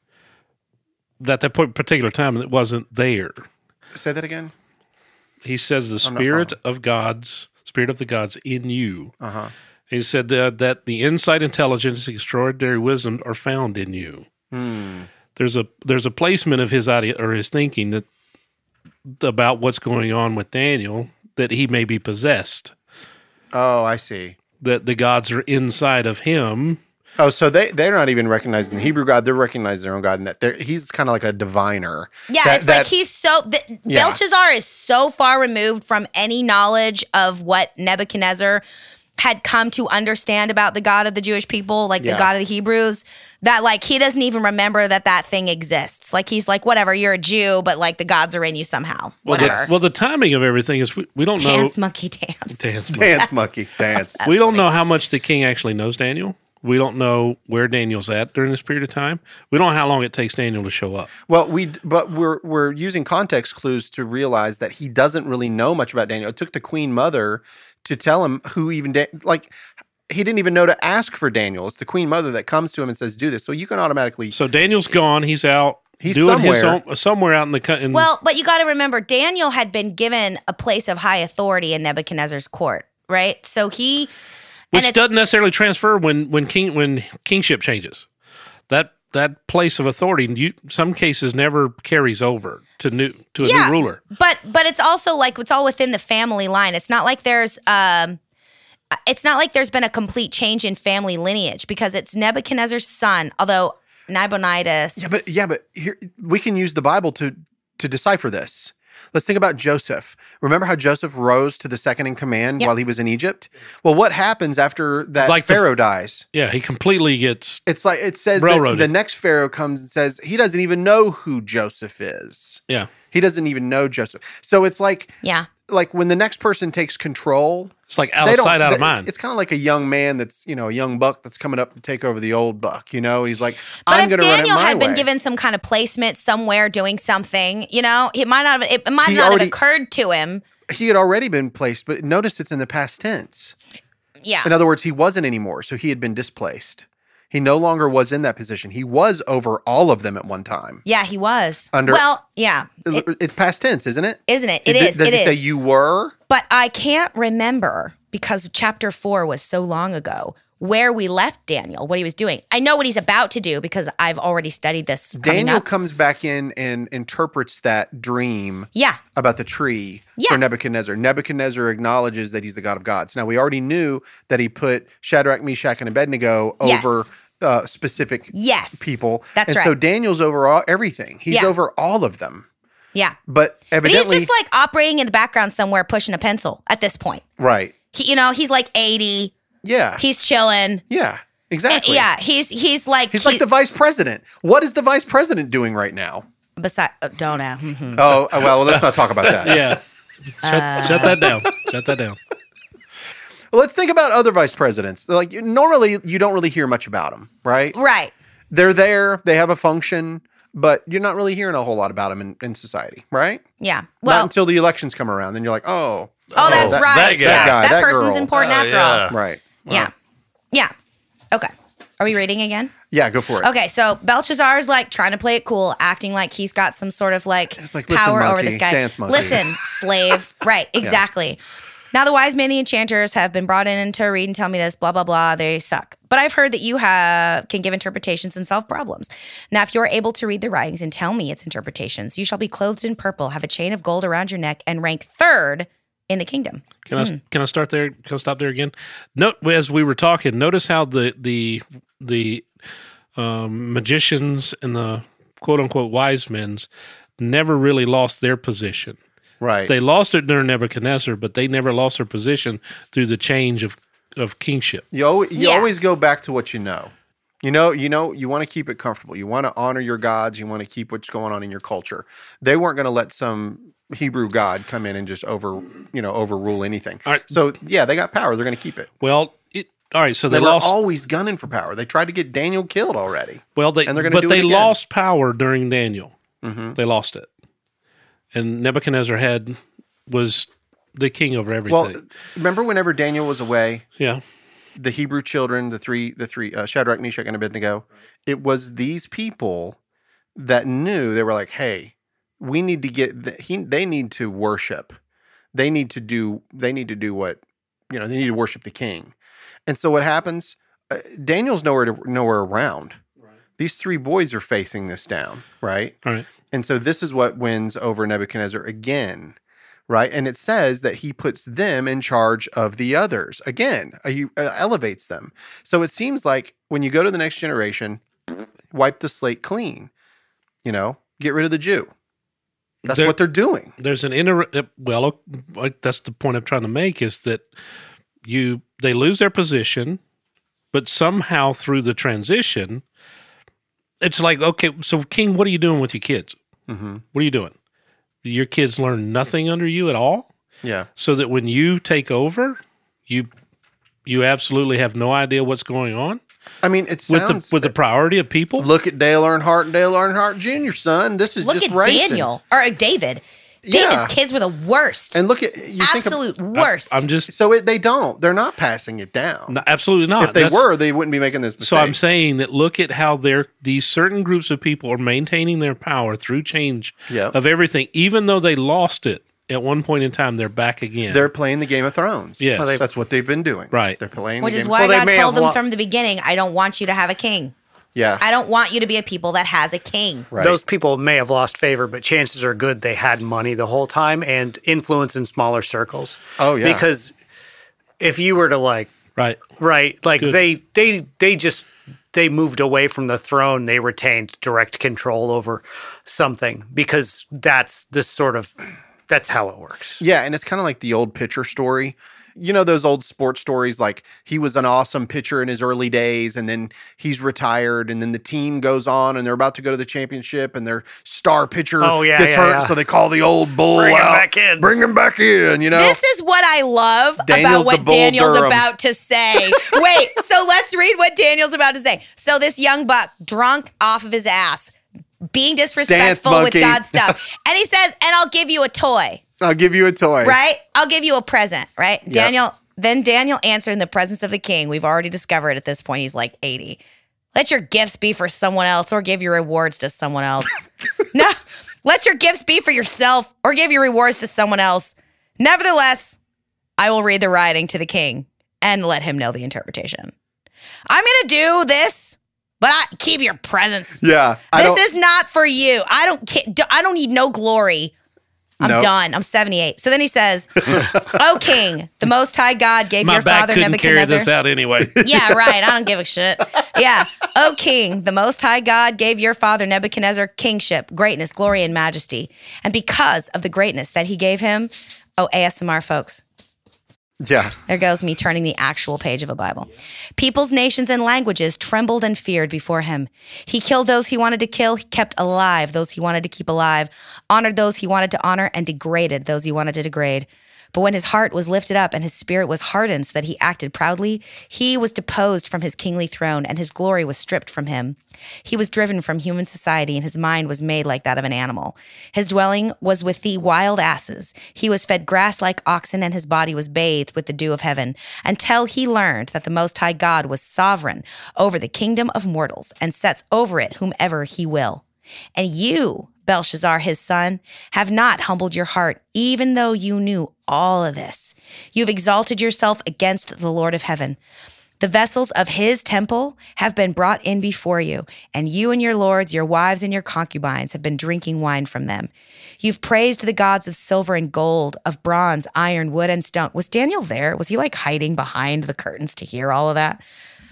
That particular time it wasn't there.
Say that again.
He says the spirit of the gods in you.
Uh-huh.
He said that the insight, intelligence, extraordinary wisdom are found in you. There's a placement of his idea or his thinking that about what's going on with Daniel, that he may be possessed.
Oh, I see.
That the gods are inside of him.
Oh, so they're not even recognizing the Hebrew God; they're recognizing their own God, and that he's kind of like a diviner.
Yeah, like he's Belshazzar is so far removed from any knowledge of what Nebuchadnezzar had come to understand about the God of the Jewish people, like the God of the Hebrews, that like he doesn't even remember that thing exists. Like he's like, whatever, you're a Jew, but like the gods are in you somehow. Whatever.
Well, the timing of everything is we don't know.
Dance, monkey, dance.
Dance, monkey, dance.
We don't know how much the king actually knows Daniel. We don't know where Daniel's at during this period of time. We don't know how long it takes Daniel to show up.
Well, we're using context clues to realize that he doesn't really know much about Daniel. It took the queen mother to tell him who even he didn't even know to ask for Daniel. It's the queen mother that comes to him and says, "Do this." So you can automatically.
So Daniel's gone. He's out.
He's
doing
somewhere.
Somewhere out in the.
Well, but you got to remember, Daniel had been given a place of high authority in Nebuchadnezzar's court, right? So he.
Which doesn't necessarily transfer when kingship changes. That place of authority, some cases never carries over to a new ruler.
But it's also like it's all within the family line. It's not like there's been a complete change in family lineage because it's Nebuchadnezzar's son. Although Nabonidus.
Yeah, but here we can use the Bible to decipher this. Let's think about Joseph. Remember how Joseph rose to the second in command while he was in Egypt? Well, what happens after that Pharaoh dies?
Yeah, he completely gets.
It's like it says that the next Pharaoh comes and says he doesn't even know who Joseph is.
Yeah,
he doesn't even know Joseph. So it's like like when the next person takes control,
it's like out of sight, out of mind.
It's kind of like a young man that's a young buck that's coming up to take over the old buck. He's like, I'm going to run it my way.
Daniel had been given some kind of placement somewhere doing something. It might not have occurred to him.
He had already been placed, but notice it's in the past tense.
Yeah.
In other words, he wasn't anymore, so he had been displaced. He no longer was in that position. He was over all of them at one time.
Yeah, he was.
It's past tense, isn't it?
Isn't it? It is.
Does it say you were?
But I can't remember because chapter 4 was so long ago where we left Daniel, what he was doing. I know what he's about to do because I've already studied this.
Daniel comes back in and interprets that dream about the tree for Nebuchadnezzar. Nebuchadnezzar acknowledges that he's the God of gods. Now, we already knew that he put Shadrach, Meshach, and Abednego over specific people.
That's right.
So Daniel's over everything. He's over all of them.
Yeah.
But evidently.
He's just like operating in the background somewhere pushing a pencil at this point.
Right.
He's like 80.
Yeah.
He's chilling.
Yeah, exactly.
And he's like
the vice president. What is the vice president doing right now?
Don't know.
Oh, well, let's not talk about that.
Yeah. Shut that down. Shut that down.
Well, let's think about other vice presidents. Like normally you don't really hear much about them, right?
Right.
They're there, they have a function, but you're not really hearing a whole lot about them in society, right?
Yeah. Well,
not until the elections come around, then you're like,
that's right. That person's
girl.
important after all.
Right.
Yeah. Yeah. Okay. Are we reading again?
Yeah, go for it.
Okay, so Belshazzar's like trying to play it cool, acting like he's got some sort of like power over this guy.
Dance monkey.
Listen, slave. Right, exactly. Now the wise men, the enchanters, have been brought in to read and tell me this, blah, blah, blah. They suck. But I've heard that you can give interpretations and solve problems. Now, if you are able to read the writings and tell me its interpretations, you shall be clothed in purple, have a chain of gold around your neck, and rank third in the kingdom.
Can I start there? Can I stop there again? Note, as we were talking, notice how the magicians and the quote unquote wise men never really lost their position.
Right.
They lost it during Nebuchadnezzar, but they never lost their position through the change of kingship.
You always go back to what you know. You want to keep it comfortable. You want to honor your gods. You want to keep what's going on in your culture. They weren't going to let some Hebrew god come in and just overrule anything.
All right.
So yeah, they got power. They're going to keep it.
Well, all right. So
they were
lost.
Always gunning for power. They tried to get Daniel killed already.
Well, they lost power during Daniel.
Mm-hmm.
They lost it, and Nebuchadnezzar was the king over everything.
Well, remember whenever Daniel was away?
Yeah.
The Hebrew children, the three Shadrach, Meshach, and Abednego. It was these people that knew. They were like, "Hey, we need to they need to worship. They need to do what they need to worship the king." And so what happens? Daniel's nowhere around. Right. These three boys are facing this down, right?
All right.
And so this is what wins over Nebuchadnezzar again. Right. And it says that he puts them in charge of the others. Again, he elevates them. So it seems like when you go to the next generation, wipe the slate clean, get rid of the Jew. That's what they're doing.
There's that's the point I'm trying to make is that they lose their position, but somehow through the transition, it's like, okay, so King, what are you doing with your kids?
Mm-hmm.
What are you doing? Your kids learn nothing under you at all?
Yeah.
So that when you take over, you absolutely have no idea what's going on?
I mean, it sounds...
With the priority of people?
Look at Dale Earnhardt and Dale Earnhardt Jr., son. This is just racing.
Look at Daniel, or David.
Yeah.
David's kids were the worst.
And look at...
worst.
I'm just...
So they don't. They're not passing it down.
No, absolutely not.
If they were, they wouldn't be making this mistake.
So I'm saying that look at how these certain groups of people are maintaining their power through change of everything. Even though they lost it at one point in time, they're back again.
They're playing the Game of Thrones.
Yes.
Well, that's what they've been doing.
Right.
They're playing
Which
the
is
game.
why God told them from the beginning, I don't want you to have a king.
Yeah.
I don't want you to be a people that has a king.
Right.
Those people may have lost favor, but chances are good they had money the whole time and influence in smaller circles.
Oh, yeah.
Because if you were to
Right,
good. they moved away from the throne. They retained direct control over something because that's how it works.
Yeah, and it's kind of like the old pitcher story. You know those old sports stories, like he was an awesome pitcher in his early days, and then he's retired, and then the team goes on, and they're about to go to the championship, and their star pitcher gets hurt, so they call the old bull out. Bring him back in,
This is what I love about what Daniel's about to say. Wait, so let's read what Daniel's about to say. So this young buck, drunk off of his ass, being disrespectful with God's stuff. And he says, and I'll give you a toy.
I'll give you a toy.
Right? I'll give you a present, right?
Yep.
Daniel answered in the presence of the king. We've already discovered at this point he's like 80. Let your gifts be for someone else or give your rewards to someone else. No, let your gifts be for yourself or give your rewards to someone else. Nevertheless, I will read the writing to the king and let him know the interpretation. I'm going to do this, but keep your presents.
Yeah.
This is not for you. I don't need no glory. I'm done. I'm 78. So then he says, "O King, the Most High God gave your father Nebuchadnezzar."
Carry this out anyway.
Yeah, right. I don't give a shit. Yeah. "O King, the Most High God gave your father Nebuchadnezzar kingship, greatness, glory, and majesty. And because of the greatness that he gave him," ASMR folks.
Yeah.
There goes me turning the actual page of a Bible. "Peoples, nations, and languages trembled and feared before him. He killed those he wanted to kill. He kept alive those he wanted to keep alive, honored those he wanted to honor, and degraded those he wanted to degrade. But when his heart was lifted up and his spirit was hardened so that he acted proudly, he was deposed from his kingly throne and his glory was stripped from him. He was driven from human society and his mind was made like that of an animal. His dwelling was with the wild asses. He was fed grass like oxen and his body was bathed with the dew of heaven until he learned that the Most High God was sovereign over the kingdom of mortals and sets over it whomever he will. And you, Belshazzar, his son, have not humbled your heart, even though you knew all of this. You've exalted yourself against the Lord of heaven. The vessels of his temple have been brought in before you, and you and your lords, your wives, and your concubines have been drinking wine from them. You've praised the gods of silver and gold, of bronze, iron, wood, and stone. Was Daniel there? Was he like hiding behind the curtains to hear all of that?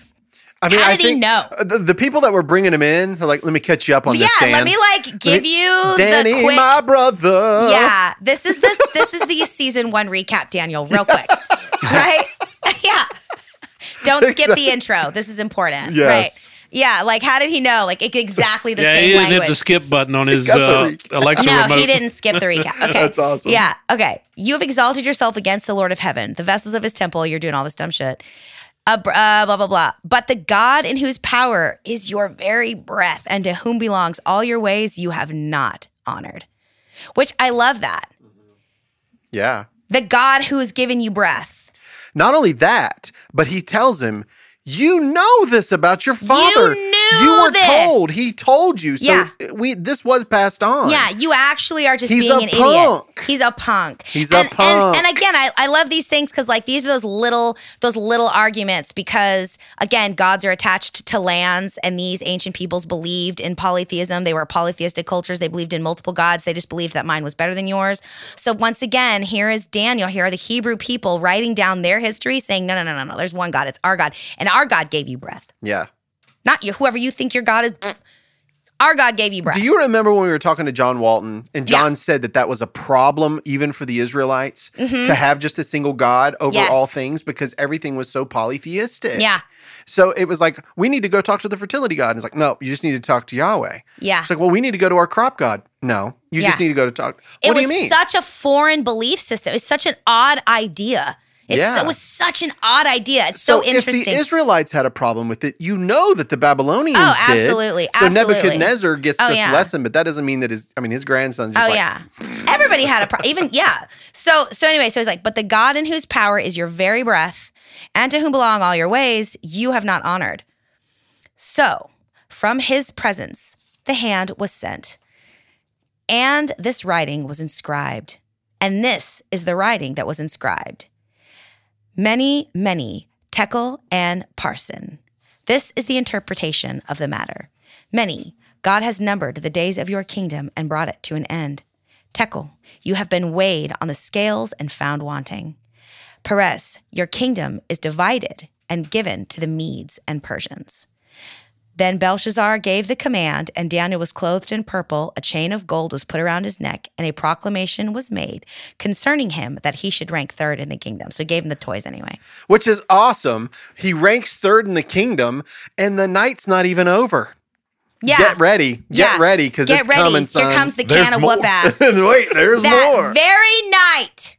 I mean,
How
I
did he
think
know?
the people that were bringing him in are like, let me catch you up on this, Dan.
Let me give you
Danny,
the quick.
my brother.
Yeah, this is the season 1 recap, Daniel, real quick. Right? Yeah. Don't skip the intro. This is important.
Yes.
Right. Yeah, like how did he know? Like exactly the
Yeah,
same
he didn't
language.
hit the skip button on his
got the
Alexa
No,
remote.
he didn't skip the recap. Okay.
That's awesome.
Yeah. Okay. You have exalted yourself against the Lord of heaven, the vessels of his temple. You're doing all this dumb shit. Blah, blah, blah. But the God in whose power is your very breath and to whom belongs all your ways, you have not honored. Which I love that.
Yeah.
The God who has given you breath.
Not only that, but he tells him, you know this about your father. You were
this.
told. He told you. So
Yeah.
this was passed on.
Yeah, you actually are just
He's
being
a
an
punk.
idiot. He's a punk.
He's a punk.
And again, I love these things because like these are those little arguments because again, gods are attached to lands and these ancient peoples believed in polytheism. They were polytheistic cultures. They believed in multiple gods. They just believed that mine was better than yours. So once again, here is Daniel. Here are the Hebrew people writing down their history saying, no. There's one God. It's our God. And our God gave you breath.
Yeah.
Not you, whoever you think your God is. Our God gave you breath.
Do you remember when we were talking to John Walton and John said that was a problem even for the Israelites to have just a single God over all things because everything was so polytheistic?
Yeah.
So it was like, we need to go talk to the fertility God. And it's like, no, you just need to talk to Yahweh.
Yeah.
It's like, well, we need to go to our crop God. No, you just need to go to talk. What do you mean?
It was such a foreign belief system. It's such an odd idea. It was such an odd idea. It's so interesting.
If the Israelites had a problem with it, you know that the Babylonians did.
Absolutely.
So Nebuchadnezzar gets this lesson, but that doesn't mean that his grandson just
Everybody had a problem. So anyway, so he's like, but the God in whose power is your very breath and to whom belong all your ways, you have not honored. So from his presence, the hand was sent and this writing was inscribed. And this is the writing that was inscribed. Many, many, tekel and parson. This is the interpretation of the matter. Many, God has numbered the days of your kingdom and brought it to an end. Tekel, you have been weighed on the scales and found wanting. Peres, your kingdom is divided and given to the Medes and Persians. Then Belshazzar gave the command, and Daniel was clothed in purple. A chain of gold was put around his neck, and a proclamation was made concerning him that he should rank third in the kingdom. So he gave him the toys anyway.
Which is awesome. He ranks third in the kingdom, and the night's not even over.
Yeah.
Get ready. Get ready, because it's coming, son.
Here comes the can of whoop ass.
Wait, there's more.
That very night.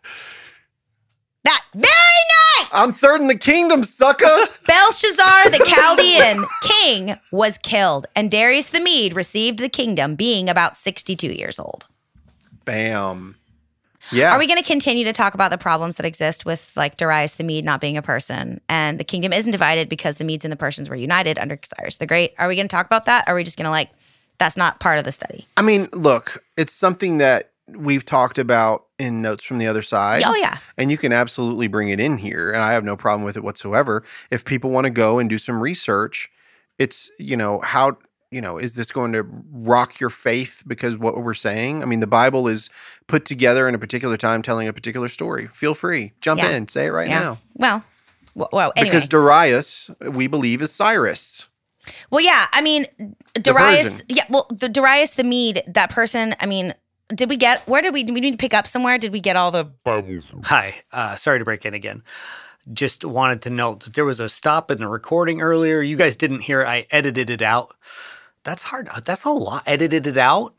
I'm third in the kingdom, sucker.
Belshazzar, the Chaldean king, was killed, and Darius the Mede received the kingdom, being about 62 years old.
Bam. Yeah.
Are we going to continue to talk about the problems that exist with like Darius the Mede not being a person, and the kingdom isn't divided because the Medes and the Persians were united under Cyrus the Great? Are we going to talk about that? Or are we just going to that's not part of the study?
I mean, look, it's something that we've talked about in Notes from the Other Side.
Oh, yeah.
And you can absolutely bring it in here, and I have no problem with it whatsoever. If people want to go and do some research, it's, how, is this going to rock your faith because what we're saying? I mean, the Bible is put together in a particular time telling a particular story. Feel free. Jump in. Say it right now.
Well, anyway.
Because Darius, we believe, is Cyrus.
Well, yeah. I mean, Darius. Yeah. Well, the Darius the Mede, that person, I mean, did we need to pick up somewhere? Did we get all the...
Hi, sorry to break in again. Just wanted to note that there was a stop in the recording earlier. You guys didn't hear it. I edited it out. That's hard. That's a lot. Edited it out.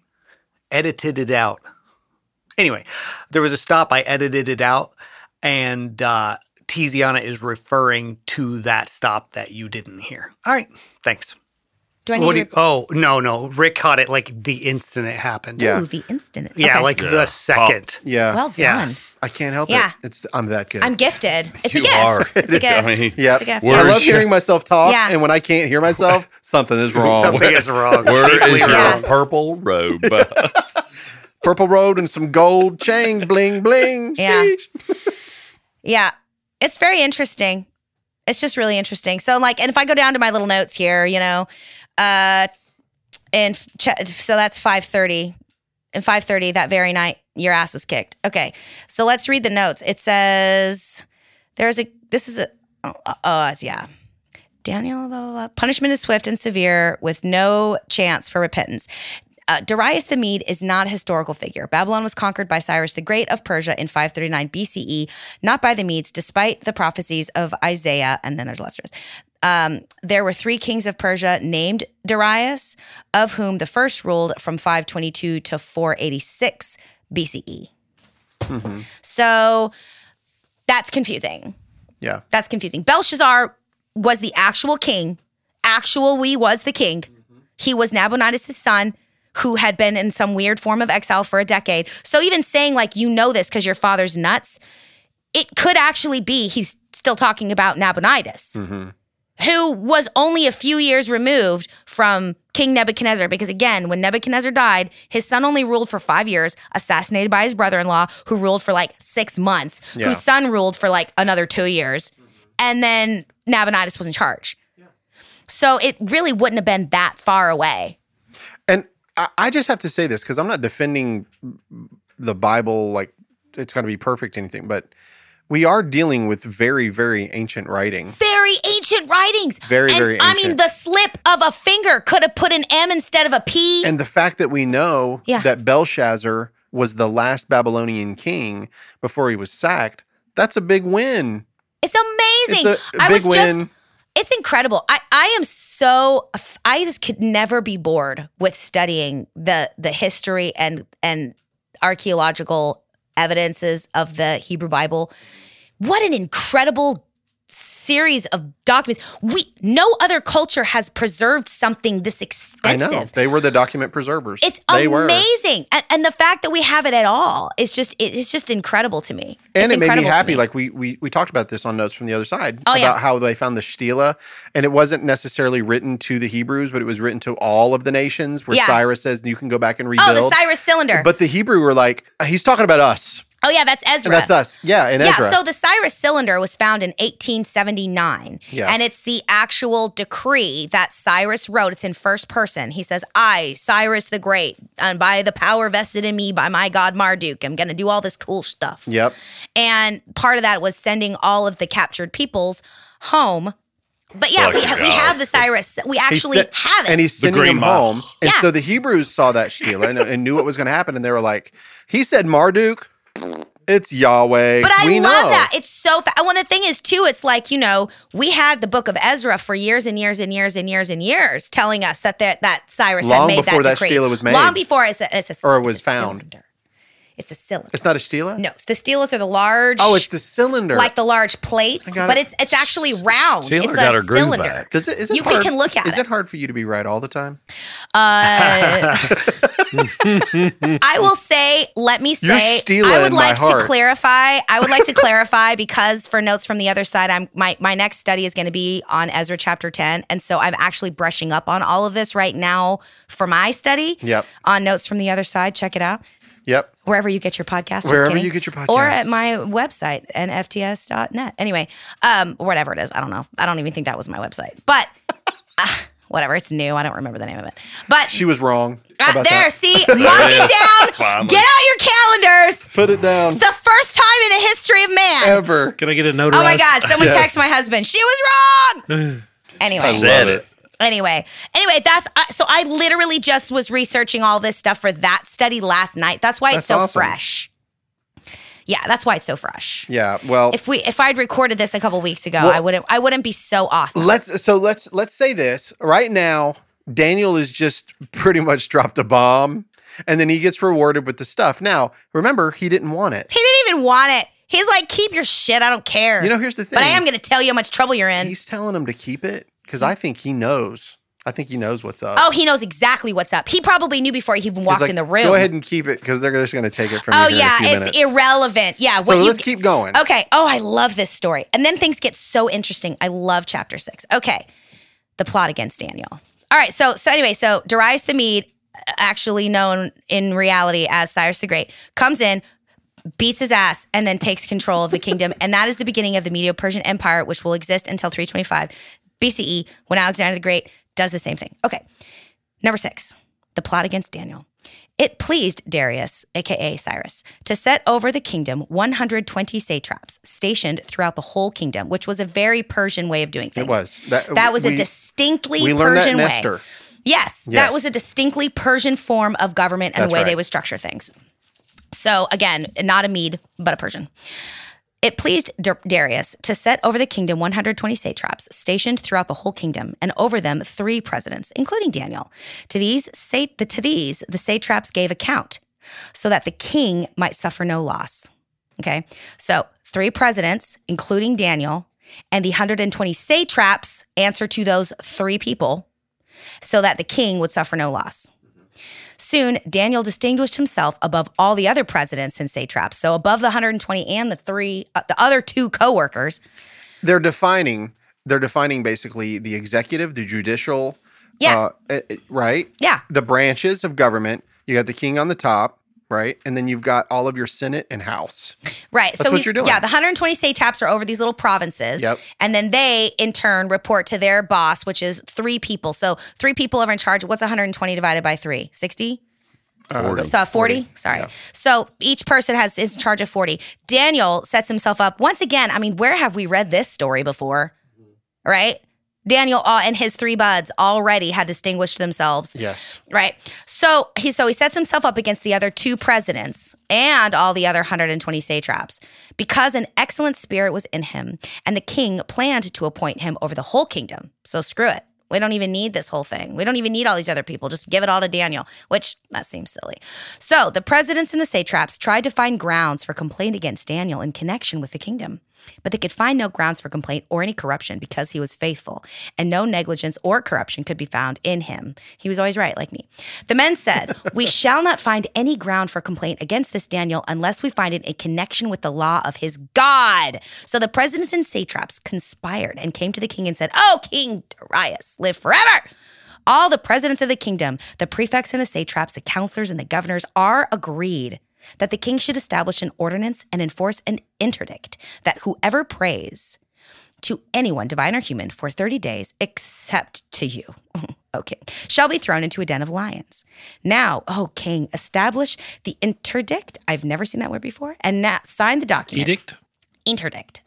Anyway, there was a stop. I edited it out. And Tiziana is referring to that stop that you didn't hear. All right. Thanks.
Do I need
No. Rick caught it like the instant it happened.
Yeah.
Ooh, the instant.
Yeah,
Okay.
like the second.
Yeah.
Well done.
Yeah.
I can't help
Yeah.
it. I'm that good.
I'm gifted. It's
You
a gift.
are.
It's a gift.
I mean,
yeah.
It's a gift.
I love hearing myself talk,
Yeah.
and when I can't hear myself, something is wrong.
Something is wrong.
Where
Deeply
is your
wrong.
purple robe?
Purple road and some gold chain, bling bling.
Yeah.
Sheesh.
Yeah. It's very interesting. It's just really interesting. So like, and if I go down to my little notes here, so that's 5:30. And 5:30 that very night, your ass was kicked. Okay. So let's read the notes. It says, Daniel, blah, blah, blah. Punishment is swift and severe with no chance for repentance. Darius the Mede is not a historical figure. Babylon was conquered by Cyrus the Great of Persia in 539 BCE, not by the Medes, despite the prophecies of Isaiah. And then there's Lesserus. There were 3 kings of Persia named Darius, of whom the first ruled from 522 to 486 BCE.
Mm-hmm.
So that's confusing.
Yeah.
That's confusing. Belshazzar was the actual king. Was the king.
Mm-hmm.
He was Nabonidus' son, who had been in some weird form of exile for a decade. So even saying like, this because your father's nuts, it could actually be he's still talking about Nabonidus, who was only a few years removed from King Nebuchadnezzar. Because again, when Nebuchadnezzar died, his son only ruled for 5 years, assassinated by his brother-in-law, who ruled for like 6 months, whose son ruled for like another 2 years. And then Nabonidus was in charge. So it really wouldn't have been that far away.
And I just have to say this because I'm not defending the Bible like it's got to be perfect or anything, but we are dealing with very, very ancient writing.
Very ancient writings.
Very ancient.
I mean, the slip of a finger could have put an M instead of a P.
And the fact that we know that Belshazzar was the last Babylonian king before he was sacked, that's a big win.
It's amazing.
It's a big win.
It's incredible. I just could never be bored with studying the history and archaeological evidences of the Hebrew Bible. What an incredible series of documents. No other culture has preserved something this extensive.
I know. They were the document preservers.
It's
they
amazing. And the fact that we have it at all is just incredible to me.
And
it's
it made me happy.
me.
Like we talked about this on Notes from the Other Side
about
how they found the Stela. And it wasn't necessarily written to the Hebrews, but it was written to all of the nations where Cyrus says you can go back and rebuild.
Oh, the Cyrus cylinder.
But the Hebrew were like, he's talking about us.
Oh, yeah, that's Ezra.
And that's us. Yeah, in Ezra.
Yeah, so the Cyrus cylinder was found in 1879.
Yeah.
And it's the actual decree that Cyrus wrote. It's in first person. He says, I, Cyrus the Great, and by the power vested in me by my God Marduk, I'm going to do all this cool stuff.
Yep.
And part of that was sending all of the captured peoples home. But yeah, we have the Cyrus. We actually have it.
And he's sending them home. And so the Hebrews saw that Stela and knew what was going to happen. And they were like, he said Marduk. It's Yahweh.
But I
we
love
know.
that. It's so fast. Well, the thing is, too, it's like, we had the book of Ezra for years and years and years and years and years telling us that Cyrus had made that decree.
Long before that Stela was made.
Long before it's
found.
Cylinder. It's a cylinder.
It's not a Stela?
No, the stelas are the large.
Oh, it's the cylinder.
Like the large plates, but it's actually round.
Stela
it's
got
a
her groove
cylinder.
back.
Is it
You
hard,
can look at it.
Is it hard for you to be right all the time?
I will say, let me say, I would like to clarify. I would like to clarify because for Notes from the Other Side, my next study is going to be on Ezra chapter 10. And so I'm actually brushing up on all of this right now for my study.
Yep.
On Notes from the Other Side. Check it out.
Yep.
Wherever you get your podcast.
Wherever you get your podcast.
Or at my website, nfts.net. Anyway, whatever it is. I don't know. I don't even think that was my website. But whatever. It's new. I don't remember the name of it. But
she was wrong. About
there,
that.
see? Mark it down.
Finally.
Get out your calendars.
Put it down.
It's the first time in the history of man.
Ever.
Can I get a note?
Oh my God. Someone text my husband. She was wrong. Anyway.
I said it.
Anyway, that's so I literally just was researching all this stuff for that study last night. That's why it's so
awesome.
fresh. Yeah, that's why it's so fresh.
Yeah, well,
if I'd recorded this a couple weeks ago, I wouldn't be so awesome.
Let's say this right now. Daniel is just pretty much dropped a bomb, and then he gets rewarded with the stuff. Now, remember, he didn't want it.
He didn't even want it. He's like, keep your shit. I don't care.
Here's the thing.
But I am going to tell you how much trouble you're in.
He's telling him to keep it because I think he knows. I think he knows what's up.
Oh, he knows exactly what's up. He probably knew before he even walked in the room.
Go ahead and keep it because they're just going to take it from you.
Oh,
here
yeah.
in a few
It's
minutes.
irrelevant. Yeah.
So let's keep going.
Okay. Oh, I love this story. And then things get so interesting. I love chapter 6. Okay. The plot against Daniel. All right. So Darius the Mede, actually known in reality as Cyrus the Great, comes in, beats his ass, and then takes control of the kingdom. And that is the beginning of the Medo-Persian Empire, which will exist until 325 BCE, when Alexander the Great does the same thing. Okay. Number 6, the plot against Daniel. It pleased Darius, a.k.a. Cyrus, to set over the kingdom 120 satraps stationed throughout the whole kingdom, which was a very Persian way of doing things.
It was.
That was a distinctly
we learned
Persian
that in
way.
Esther.
Yes, that was a distinctly Persian form of government and the way they would structure things. So again, not a Mede, but a Persian. It pleased Darius to set over the kingdom 120 satraps stationed throughout the whole kingdom, and over them 3 presidents, including Daniel. To these, the satraps gave account, so that the king might suffer no loss. Okay, so 3 presidents, including Daniel, and the 120 satraps answer to those 3 people, so that the king would suffer no loss. Soon, Daniel distinguished himself above all the other presidents and satraps. So above the 120 and the other 2 co-workers.
They're defining basically the executive, the judicial, right?
Yeah.
The branches of government. You got the king on the top, right? And then you've got all of your Senate and House.
Right.
That's what you're doing.
Yeah, the 120 satraps are over these little provinces.
Yep.
And then they, in turn, report to their boss, which is 3 people. So 3 people are in charge. What's 120 divided by 3? 60?
40.
So 40? Sorry. Yeah. So each person is in charge of 40. Daniel sets himself up. Once again, I mean, where have we read this story before? Right? Daniel and his 3 buds already had distinguished themselves.
Yes.
Right. So he sets himself up against the other 2 presidents and all the other 120 satraps because an excellent spirit was in him, and the king planned to appoint him over the whole kingdom. So screw it. We don't even need this whole thing. We don't even need all these other people. Just give it all to Daniel, which that seems silly. So the presidents and the satraps tried to find grounds for complaint against Daniel in connection with the kingdom. But they could find no grounds for complaint or any corruption because he was faithful, and no negligence or corruption could be found in him. He was always right, like me. The men said, "We shall not find any ground for complaint against this Daniel unless we find it in connection with the law of his God." So the presidents and satraps conspired and came to the king and said, "Oh, King Darius, live forever. All the presidents of the kingdom, the prefects and the satraps, the counselors and the governors are agreed that the king should establish an ordinance and enforce an interdict that whoever prays to anyone, divine or human, for 30 days, except to you, okay, shall be thrown into a den of lions. Now, O king, establish the interdict." I've never seen that word before. "And now sign the document."
Edict?
Interdict.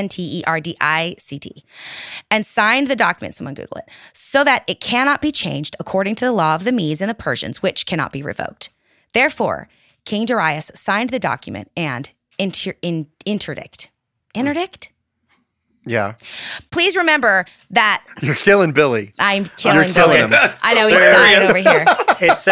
INTERDICT. "And signed the document," someone Google it, "so that it cannot be changed according to the law of the Medes and the Persians, which cannot be revoked. Therefore, King Darius signed the document and interdict. Interdict?
Yeah.
Please remember that
You're killing Billy.
I'm killing
You're killing
Billy.
him.
I know he's dying over here.
It's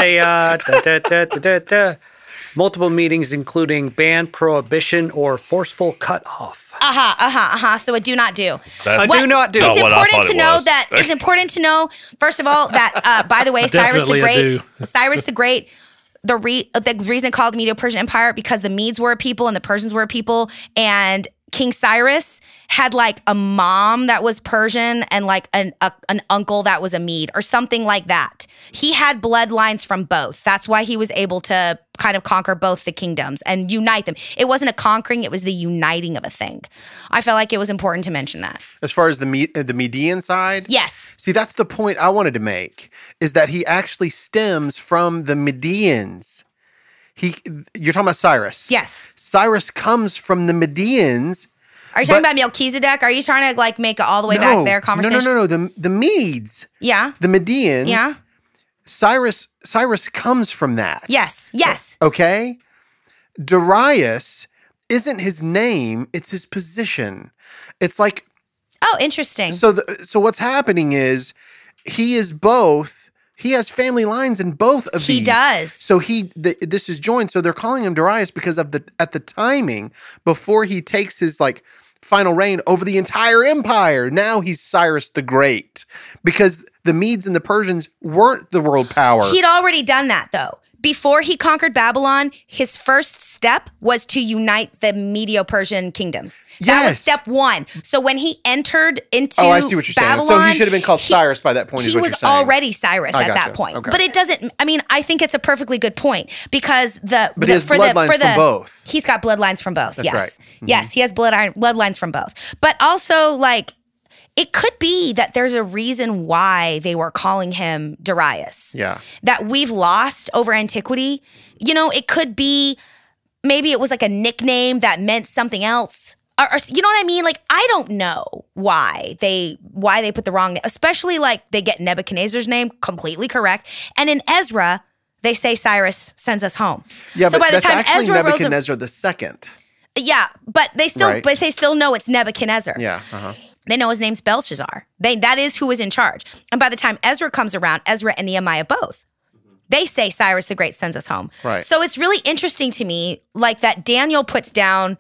a multiple meetings, including ban, prohibition, or forceful cut off.
So a do not do.
That's
do not do.
It's
not what I
important
thought
to
it
know
was.
that it's important to know, first of all, that by the way, Cyrus the
Definitely a
Great,
do.
Cyrus the Great, the reason it called the Medo-Persian Empire because the Medes were a people and the Persians were a people, and King Cyrus had like a mom that was Persian and like an uncle that was a Mede or something like that. He had bloodlines from both. That's why he was able to kind of conquer both the kingdoms and unite them. It wasn't a conquering, it was the uniting of a thing. I felt like it was important to mention that.
As far as the Median side?
Yes.
See, that's the point I wanted to make, is that he actually stems from the Medians. You're talking about Cyrus.
Yes.
Cyrus comes from the Medians.
Are you talking about Melchizedek? Are you trying to like make it all the way back there conversation?
No. The Medes.
Yeah.
The Medians.
Yeah.
Cyrus comes from that.
Yes.
Okay? Darius isn't his name, it's his position. It's like,
oh, interesting.
So what's happening is he is both. He has family lines in both of these.
He does.
So this is joined. So they're calling him Darius because of at the timing before he takes his like final reign over the entire empire. Now he's Cyrus the Great, because the Medes and the Persians weren't the world power.
He'd already done that, though. Before he conquered Babylon, his first step was to unite the Medo-Persian kingdoms. That was step one. So when he entered into Babylon,
I see what you're saying. So he should have been called Cyrus by that point, is what you're saying.
He was already Cyrus at that point.
Okay.
But it doesn't, I think it's a perfectly good point, because
he has bloodlines from both.
He's got bloodlines from both,
That's
yes.
right. Mm-hmm.
Yes, he has bloodlines from both. But also, like, it could be that there's a reason why they were calling him Darius.
Yeah.
That we've lost over antiquity. You know, it could be, maybe it was like a nickname that meant something else. Or you know what I mean? Like, I don't know why they put the wrong name. Especially, like, they get Nebuchadnezzar's name completely correct. And in Ezra, they say Cyrus sends us home.
Yeah,
so
but
by the
that's
time
actually
Ezra
Nebuchadnezzar the second.
Yeah, but they still know it's Nebuchadnezzar.
Yeah,
They know his name's Belshazzar. That is who is in charge. And by the time Ezra comes around, Ezra and Nehemiah both, they say Cyrus the Great sends us home.
Right.
So it's really interesting to me, like, that Daniel puts down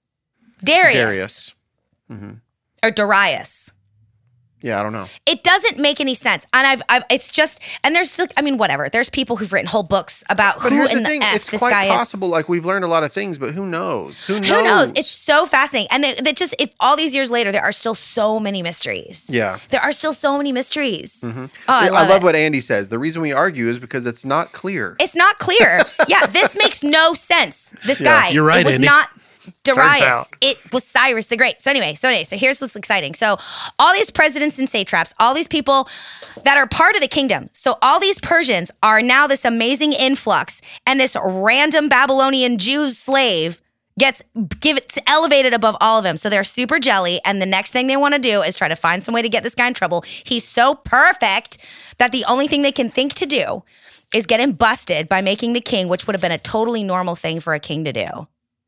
Darius.
Mm-hmm.
Or Darius.
Yeah, I don't know.
It doesn't make any sense. And it's just, and there's, whatever. There's people who've written whole books about
But
who
here's
in
the
the
thing,
F
it's
this
quite
guy
possible. Like, we've learned a lot of things, but who knows? Who knows?
Who knows? It's so fascinating. And all these years later, there are still so many mysteries.
Yeah.
There are still so many mysteries.
Mm-hmm.
Oh, I
love what Andy says. The reason we argue is because it's not clear.
It's not clear. Yeah, this makes no sense. This guy.
You're right,
It was
Andy.
not
Turns
Darius.
out.
It was Cyrus the Great. So anyway, so here's what's exciting. So all these presidents and satraps, all these people that are part of the kingdom. So all these Persians are now this amazing influx, and this random Babylonian Jew slave gets elevated above all of them. So they're super jelly, and the next thing they want to do is try to find some way to get this guy in trouble. He's so perfect that the only thing they can think to do is get him busted by making the king, which would have been a totally normal thing for a king to do.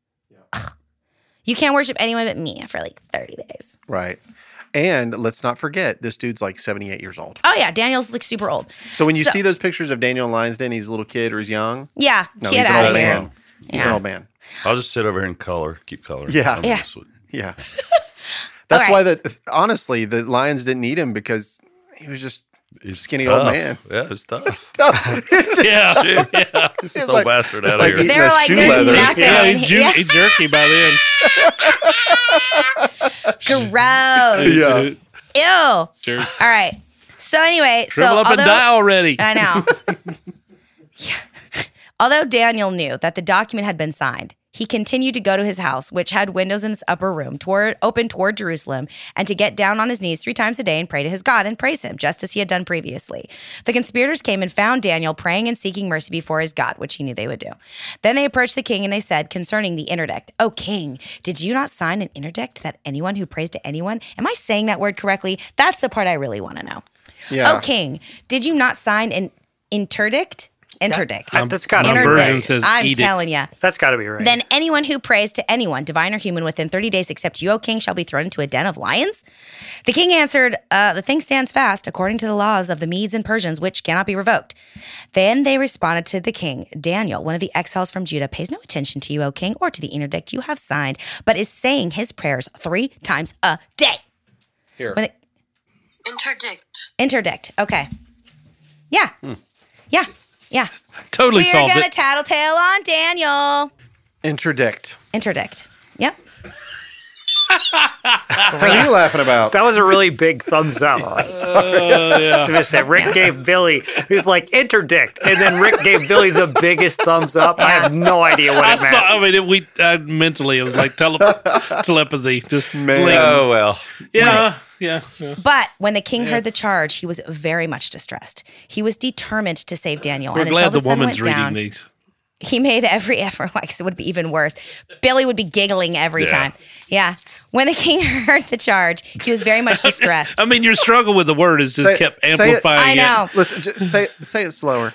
You can't worship anyone but me for like 30 days.
Right. And let's not forget, this dude's like 78 years old.
Oh, yeah. Daniel's like super old.
So when you see those pictures of Daniel in Lion's Den, he's a little kid or he's young?
Yeah.
No,
get
he's an
out
old
of here.
man. He's an old man.
I'll just sit over here and color, keep coloring.
Yeah.
I'm
Yeah.
just-
Yeah. That's
All right.
why honestly, the Lions didn't need him, because he was just
He's
skinny
tough.
old man.
Yeah, it's tough.
Yeah.
Shit.
Yeah.
This
It's
old
like-
bastard
it's
out
like
of here.
They were like,
shoe
there's
leather.
nothing
Yeah,
in
he's
here.
he's jerky by then.
Gross.
Yeah.
Ew. All
Jerky.
right. So anyway,
Shrivel up and die already.
I know. Yeah. Although Daniel knew that the document had been signed, he continued to go to his house, which had windows in its upper room open toward Jerusalem, and to get down on his knees 3 times a day and pray to his God and praise him, just as he had done previously. The conspirators came and found Daniel praying and seeking mercy before his God, which he knew they would do. Then they approached the king and they said concerning the interdict, "O king, did you not sign an interdict that anyone who prays to anyone," am I saying that word correctly? That's the part I really want to know.
Yeah.
"O king, did you not sign an interdict?" Interdict.
That's got to
My
be
version
right.
says
I'm
edict.
telling you.
That's got to be right.
Then anyone who prays to anyone, divine or human, within 30 days except you, O king, shall be thrown into a den of lions? The king answered, the thing stands fast according to the laws of the Medes and Persians, which cannot be revoked. Then they responded to the king, "Daniel, one of the exiles from Judah, pays no attention to you, O king, or to the interdict you have signed, but is saying his prayers 3 times a day."
Here.
Interdict. Okay. Yeah. Yeah. Yeah.
Totally
We're
solved
going to
it.
tattletale on Daniel.
Interdict.
Interdict. Yep.
What are you laughing about?
That was a really big thumbs up. I missed it. Rick gave Billy, who's like, interdict. And then Rick gave Billy the biggest thumbs up. I have no idea what
I
it meant.
saw. I mean, mentally, it was like telepathy. Just
Man.
blinked.
Oh, well.
Yeah. Yeah.
But when the king heard the charge, he was very much distressed. He was determined to save Daniel.
We're
and until
glad the
the sun
woman's
went down,
reading these.
he made every effort. Like, it would be even worse. Billy would be giggling every time. Yeah. When the king heard the charge, he was very much distressed.
I mean, your struggle with the word has just kept
say it.
amplifying
I know.
Listen, just say it slower.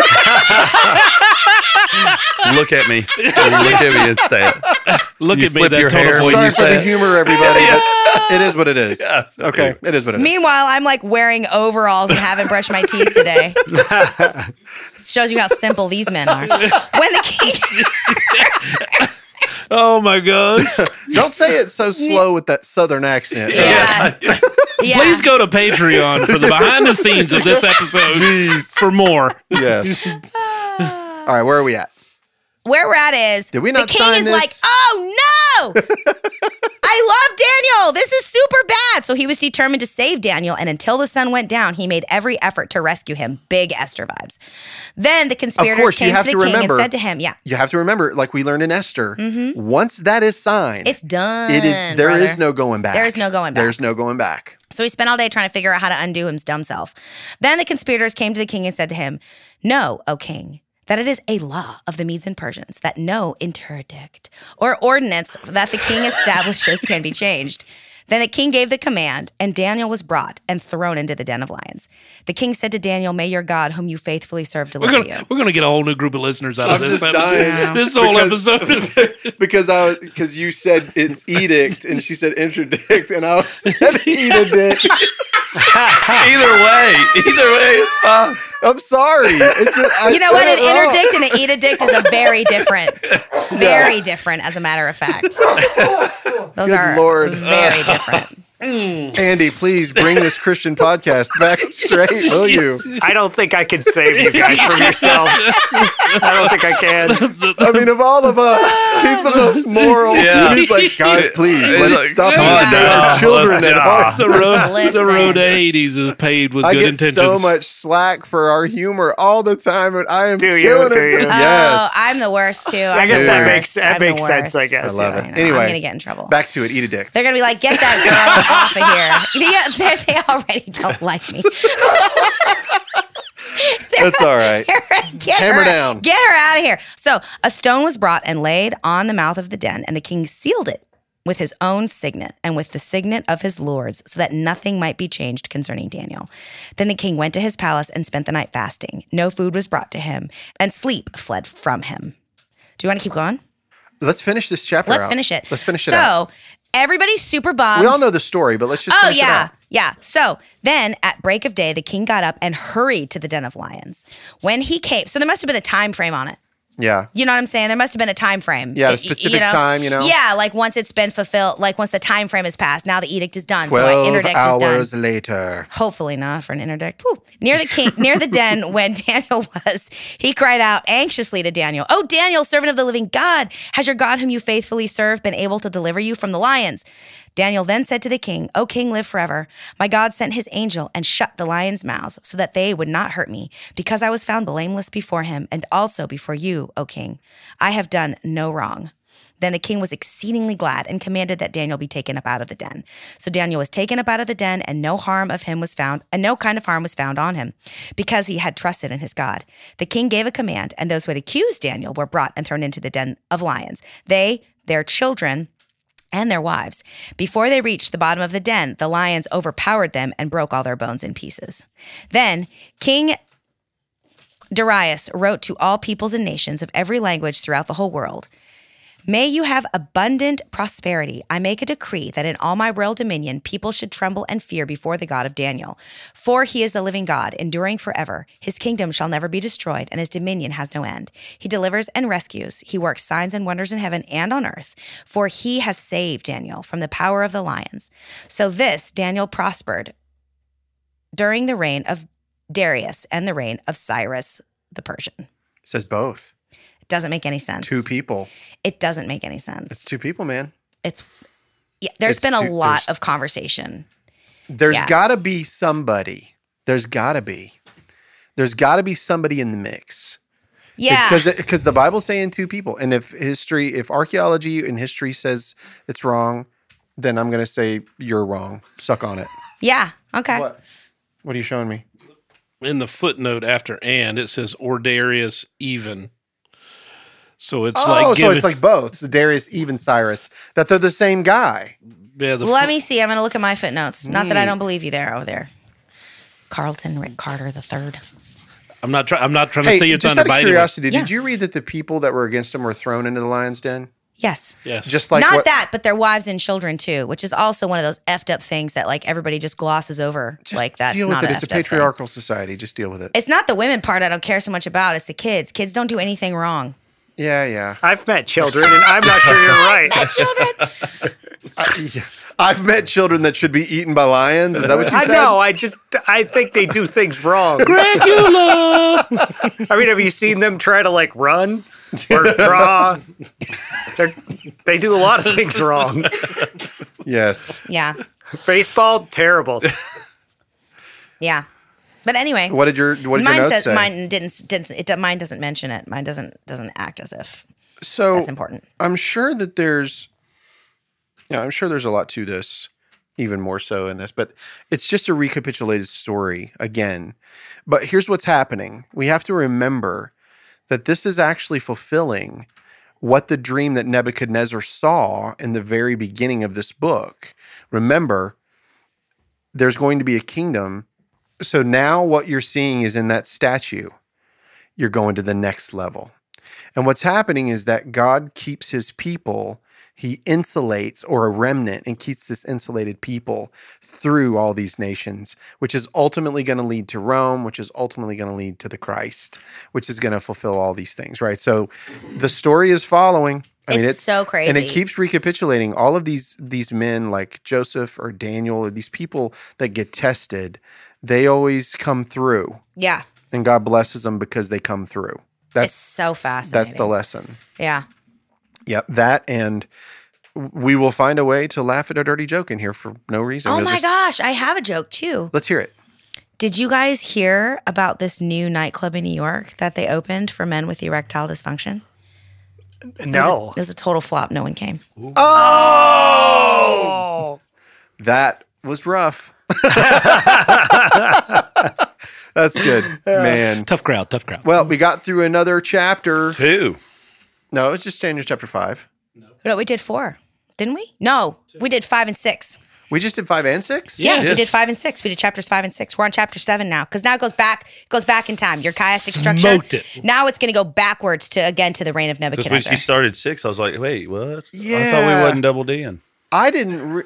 Look at me. Look at me and say it.
Look
You
at me,
flip
that
your
tone
hair
of voice
when
Sorry
you
for the
said.
humor, everybody. But it is what it is.
Yes,
Okay, it is what it is.
Meanwhile, I'm like wearing overalls and haven't brushed my teeth today. Shows you how simple these men are. When the king
Oh my God.
Don't say it so slow with that southern accent.
Yeah.
Please go to Patreon for the behind the scenes of this episode for more.
Yes. All right, where are we at?
Where we're at is
Did we not
the king
sign
is
this?
like, oh no! I love Daniel. This is super bad. So he was determined to save Daniel, and until the sun went down, he made every effort to rescue him. Big Esther vibes. Then the conspirators came to the king and said to him,
You have to remember, like we learned in Esther, once that is signed,
it's done.
There is no going back.
There is no going back.
There's no going back.
So he spent all day trying to figure out how to undo his dumb self. Then the conspirators came to the king and said to him, Know, O king, that it is a law of the Medes and Persians that no interdict or ordinance that the king establishes can be changed. Then the king gave the command, and Daniel was brought and thrown into the den of lions. The king said to Daniel, May your God, whom you faithfully serve, deliver you.
We're gonna get a whole new group of listeners out of this.
I'm just dying.
This whole episode.
because you said it's edict, and she said interdict, and I said edict.
Either way is fine.
I'm sorry. It's just,
you know what? An interdict and an edict is a very different, as a matter of fact. Those
Good
are
Lord.
very different.
Andy, please bring this Christian podcast back straight, will you?
I don't think I can save you guys from yourselves. I don't think I can.
I mean, of all of us, he's the most moral.
Yeah.
And he's like, guys, please, let's
like,
stop
come
this.
on
There
now.
are children at heart.
The road to Hades is paved with
I
good
get
intentions.
so much slack for our humor all the time, and I am
Do you?
killing
Do
it.
you?
Yes.
Oh, I'm the worst too.
I
I'm
guess
the
that
worst.
makes
I'm the
sense, I
worst.
guess.
I love
yeah.
it.
I'm
Anyway,
gonna get in trouble.
back to it. Eat a dick.
They're gonna be like, get that girl off of here. Yeah, they already don't like me.
That's all right. Hammer down.
Get her out of here. So a stone was brought and laid on the mouth of the den, and the king sealed it with his own signet and with the signet of his lords, so that nothing might be changed concerning Daniel. Then the king went to his palace and spent the night fasting. No food was brought to him, and sleep fled from him. Do you want to keep going?
Let's finish this chapter
Let's
out.
finish it.
Let's finish it out.
So everybody's super bummed.
We all know the story, but let's just finish it out.
Yeah. So then at break of day, the king got up and hurried to the den of lions. When he came, so there must have been a time frame on it.
Yeah.
You know what I'm saying? There must have been a time frame.
Yeah, a specific time, you know?
Yeah, like once it's been fulfilled, like once the time frame has passed, now the edict is done.
12
so my interdict
hours
is done.
later.
Hopefully not for an interdict. Whew. Near the king, near the den when Daniel was, he cried out anxiously to Daniel, "Oh, Daniel, servant of the living God, has your God whom you faithfully serve been able to deliver you from the lions?" Daniel then said to the king, "O king, live forever. My God sent his angel and shut the lions' mouths so that they would not hurt me, because I was found blameless before him and also before you, O king. I have done no wrong." Then the king was exceedingly glad and commanded that Daniel be taken up out of the den. So Daniel was taken up out of the den, and no harm of him was found, and no kind of harm was found on him, because he had trusted in his God. The king gave a command, and those who had accused Daniel were brought and thrown into the den of lions. They, their children, and their wives. Before they reached the bottom of the den, the lions overpowered them and broke all their bones in pieces. Then King Darius wrote to all peoples and nations of every language throughout the whole world, "May you have abundant prosperity. I make a decree that in all my royal dominion, people should tremble and fear before the God of Daniel. For he is the living God, enduring forever. His kingdom shall never be destroyed, and his dominion has no end. He delivers and rescues. He works signs and wonders in heaven and on earth. For he has saved Daniel from the power of the lions." So this Daniel prospered during the reign of Darius and the reign of Cyrus the Persian.
It says both.
Doesn't make any sense.
Two people.
It doesn't make any sense.
It's two people, man.
There's been a lot of conversation.
There's got to be somebody. There's got to be somebody in the mix.
Yeah.
Because the Bible's saying two people. And if archaeology and history says it's wrong, then I'm going to say you're wrong. Suck on it.
Yeah. Okay.
What are you showing me?
In the footnote after "and," it says "or Darius even." So it's
it's like both. So Darius, even Cyrus, that they're the same guy.
Yeah,
Let me see. I'm going to look at my footnotes. Not that I don't believe you there over there. Carlton Rick Carter III.
I'm not trying to say you're
just
trying to
out of
bite
curiosity,
Yeah.
did you read that the people that were against him were thrown into the lion's den?
Yes.
Yes.
Just like
Not that, but their wives and children too, which is also one of those effed up things that like everybody just glosses over.
Just
like that's
deal with
not
it.
an
It's a
effed up thing.
patriarchal society. Just deal with it.
It's not the women part I don't care so much about. It's the kids. Kids don't do anything wrong.
Yeah.
I've met children, and I'm not sure you're right.
I've met children that should be eaten by lions. Is that what you said?
know. I think they do things wrong.
Dracula!
I mean, have you seen them try to like run or draw? They do a lot of things wrong.
Yes.
Yeah.
Baseball, terrible.
Yeah. But anyway,
What did your notes say?
Mine doesn't mention it. Mine doesn't act as if
So
that's important.
I'm sure that there's a lot to this, even more so in this, but it's just a recapitulated story again. But here's what's happening. We have to remember that this is actually fulfilling what the dream that Nebuchadnezzar saw in the very beginning of this book. Remember, there's going to be a kingdom. So now what you're seeing is in that statue, you're going to the next level. And what's happening is that God keeps his people, he insulates, or a remnant, and keeps this insulated people through all these nations, which is ultimately going to lead to Rome, which is ultimately going to lead to the Christ, which is going to fulfill all these things, right? So the story is following.
It's so crazy.
And it keeps recapitulating all of these men like Joseph or Daniel, or these people that get tested. They always come through.
Yeah.
And God blesses them because they come through.
It's so fascinating.
That's the lesson.
Yeah.
Yep. That, and we will find a way to laugh at a dirty joke in here for no reason.
Oh my gosh, I have a joke too.
Let's hear it.
Did you guys hear about this new nightclub in New York that they opened for men with erectile dysfunction?
No.
It was a total flop. No one came.
Oh! That was rough. That's good, man.
Tough crowd.
Well, we got through another chapter.
2.
No, it's just Daniel chapter 5.
No, we did 4, didn't we? No, we did 5 and 6.
We just did 5 and 6?
Yeah, we did 5 and 6. We did chapters 5 and 6. We're on chapter 7 now because now it goes back in time. Your chiastic structure.
Smoked it.
Now it's going to go backwards to the reign of
Because when
Nebuchadnezzar.
she started 6, I was like, wait, what?
Yeah.
I thought we wasn't double D'ing.
I didn't.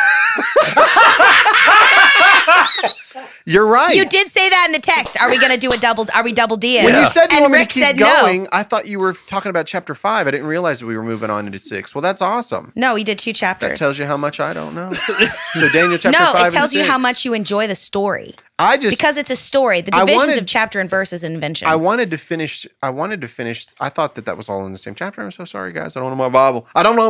You're right.
You did say that in the text. Are we going to do Are we double D?
When you said you want me
Rick
to keep
said
going,
no.
I thought you were talking about chapter 5. I didn't realize that we were moving on into 6. Well, that's awesome.
No, we did 2 chapters.
That tells you how much I don't know. So Daniel chapter 5
No, it tells
and
you how
6.
much you enjoy the story.
Because
it's a story. The divisions of chapter and verse is an invention.
I wanted to finish. I thought that was all in the same chapter. I'm so sorry, guys. I don't know my Bible.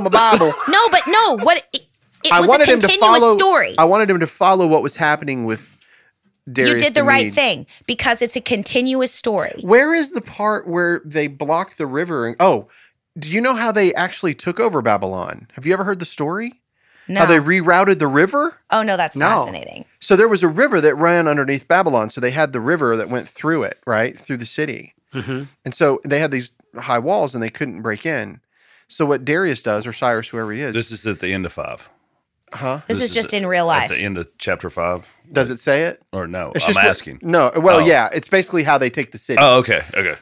No. What? It was a continuous story.
I wanted him to follow what was happening with Darius.
You did the right thing because it's a continuous story.
Where is the part where they block the river? Do you know how they actually took over Babylon? Have you ever heard the story?
No.
How they rerouted the river?
Oh, no, that's fascinating.
So there was a river that ran underneath Babylon. So they had the river that went through it, right? Through the city.
Mm-hmm.
And so they had these high walls and they couldn't break in. So what Darius does, or Cyrus, whoever he is.
This is at the end of 5.
Huh?
This is just in real life.
At the end of chapter 5.
Does it say it?
Or no?
It's
I'm
just
asking.
Yeah. It's basically how they take the city.
Oh, okay.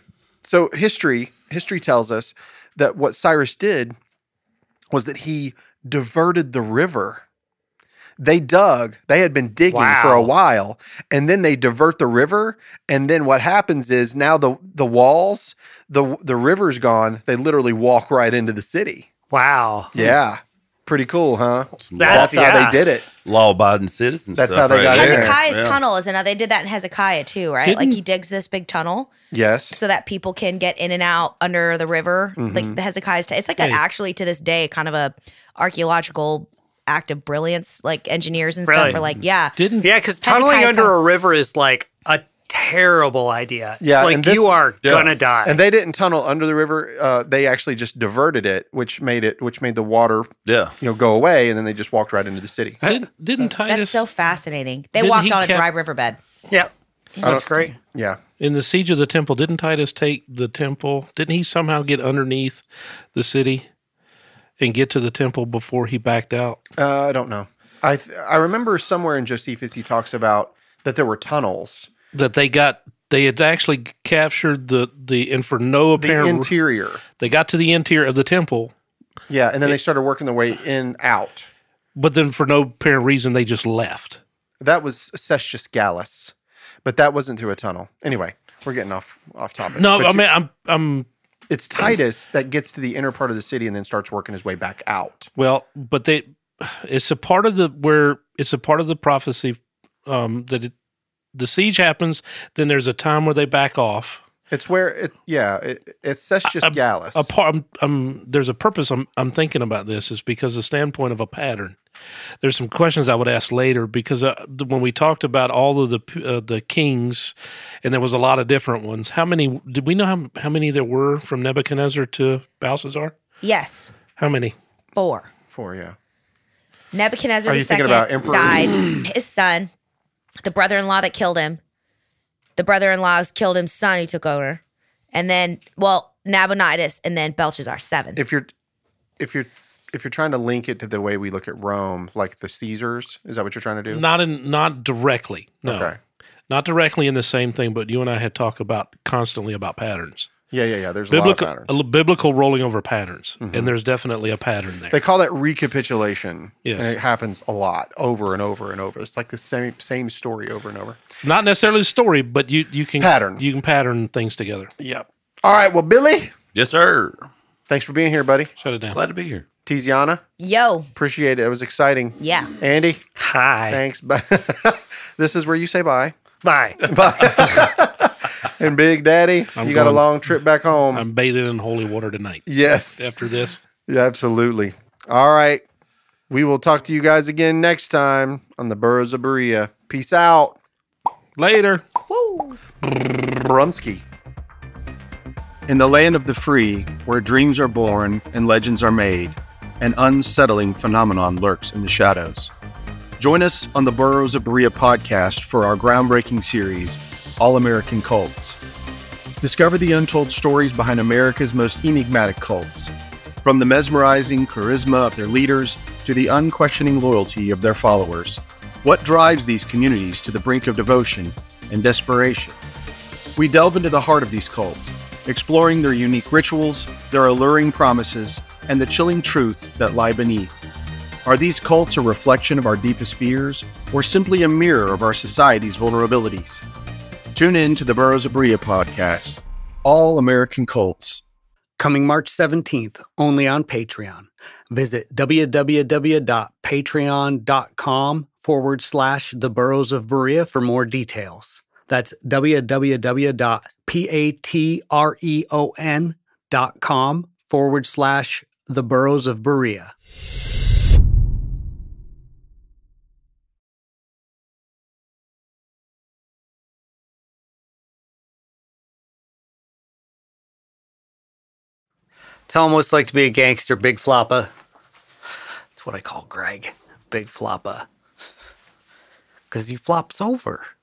So history tells us that what Cyrus did was that he diverted the river. They had been digging for a while, and then they divert the river. And then what happens is now the walls, the river's gone. They literally walk right into the city.
Wow.
Yeah. Pretty cool, huh?
That's
how they did it.
Law-abiding citizens.
That's how they got in there.
Hezekiah's tunnel is another. They did that in Hezekiah too, right? Like he digs this big tunnel.
Yes.
So that people can get in and out under the river.
Mm-hmm.
Like the Hezekiah's. It's like actually to this day, kind of a archaeological act of brilliance. Like engineers and stuff are like,
because tunneling under a river is like a terrible idea.
Yeah,
it's like you are gonna die.
And they didn't tunnel under the river. They actually just diverted it, which made the water go away, and then they just walked right into the city.
Didn't Titus?
That's so fascinating. They walked on a dry riverbed.
Yeah, that's great.
Yeah.
In the siege of the temple, didn't Titus take the temple? Didn't he somehow get underneath the city and get to the temple before he backed out?
I don't know. I remember somewhere in Josephus he talks about that there were tunnels.
That they had actually captured and for no apparent...
The interior.
They got to the interior of the temple.
Yeah, and then they started working their way out.
But then for no apparent reason, they just left.
That was Cestius Gallus, but that wasn't through a tunnel. Anyway, we're getting off topic.
No, I'm
it's Titus that gets to the inner part of the city and then starts working his way back out.
Well, but it's a part of the prophecy that the siege happens. Then there's a time where they back off.
It's where it's Cestius Gallus.
There's a purpose I'm thinking about this is because the standpoint of a pattern. There's some questions I would ask later because when we talked about all of the kings, and there was a lot of different ones. How many did we know? How many there were from Nebuchadnezzar to Belshazzar?
Yes.
How many?
4.
4, yeah.
Nebuchadnezzar
Are you thinking about Emperor?
died. His son, the brother-in-law that killed him. The brother-in-law killed his son who took over, and then Nabonidus, and then Belshazzar. 7.
If you're trying to link it to the way we look at Rome, like the Caesars, is that what you're trying to do?
Not directly. No.
Okay.
Not directly in the same thing, but you and I had talked constantly about patterns.
Yeah. There's a lot of patterns.
Biblical rolling over patterns, and there's definitely a pattern there.
They call that recapitulation.
Yes.
And it happens a lot, over and over and over. It's like the same story over and over.
Not necessarily the story, but you can
pattern.
You can pattern things together.
Yep. All right. Well, Billy.
Yes, sir.
Thanks for being here, buddy.
Shut it down.
Glad to be here.
Tiziana.
Yo.
Appreciate it. It was exciting.
Yeah.
Andy.
Hi.
Thanks. Bye. This is where you say bye.
Bye.
Bye. And Big Daddy, you got a long trip back home.
I'm bathing in holy water tonight.
Yes.
After this.
Yeah, absolutely. All right. We will talk to you guys again next time on the Burrows of Berea. Peace out.
Later.
Woo.
Brumsky.
In the land of the free, where dreams are born and legends are made, an unsettling phenomenon lurks in the shadows. Join us on the Burrows of Berea podcast for our groundbreaking series, All-American Cults. Discover the untold stories behind America's most enigmatic cults, from the mesmerizing charisma of their leaders to the unquestioning loyalty of their followers. What drives these communities to the brink of devotion and desperation? We delve into the heart of these cults, exploring their unique rituals, their alluring promises, and the chilling truths that lie beneath. Are these cults a reflection of our deepest fears, or simply a mirror of our society's vulnerabilities? Tune in to the Burrows of Berea podcast, All American Cults.
Coming March 17th, only on Patreon. Visit www.patreon.com/The Burrows of Berea for more details. That's www.patreon.com/The Burrows of Berea. Tell him what it's like to be a gangster, Big Floppa. That's what I call Greg, Big Floppa. Because he flops over.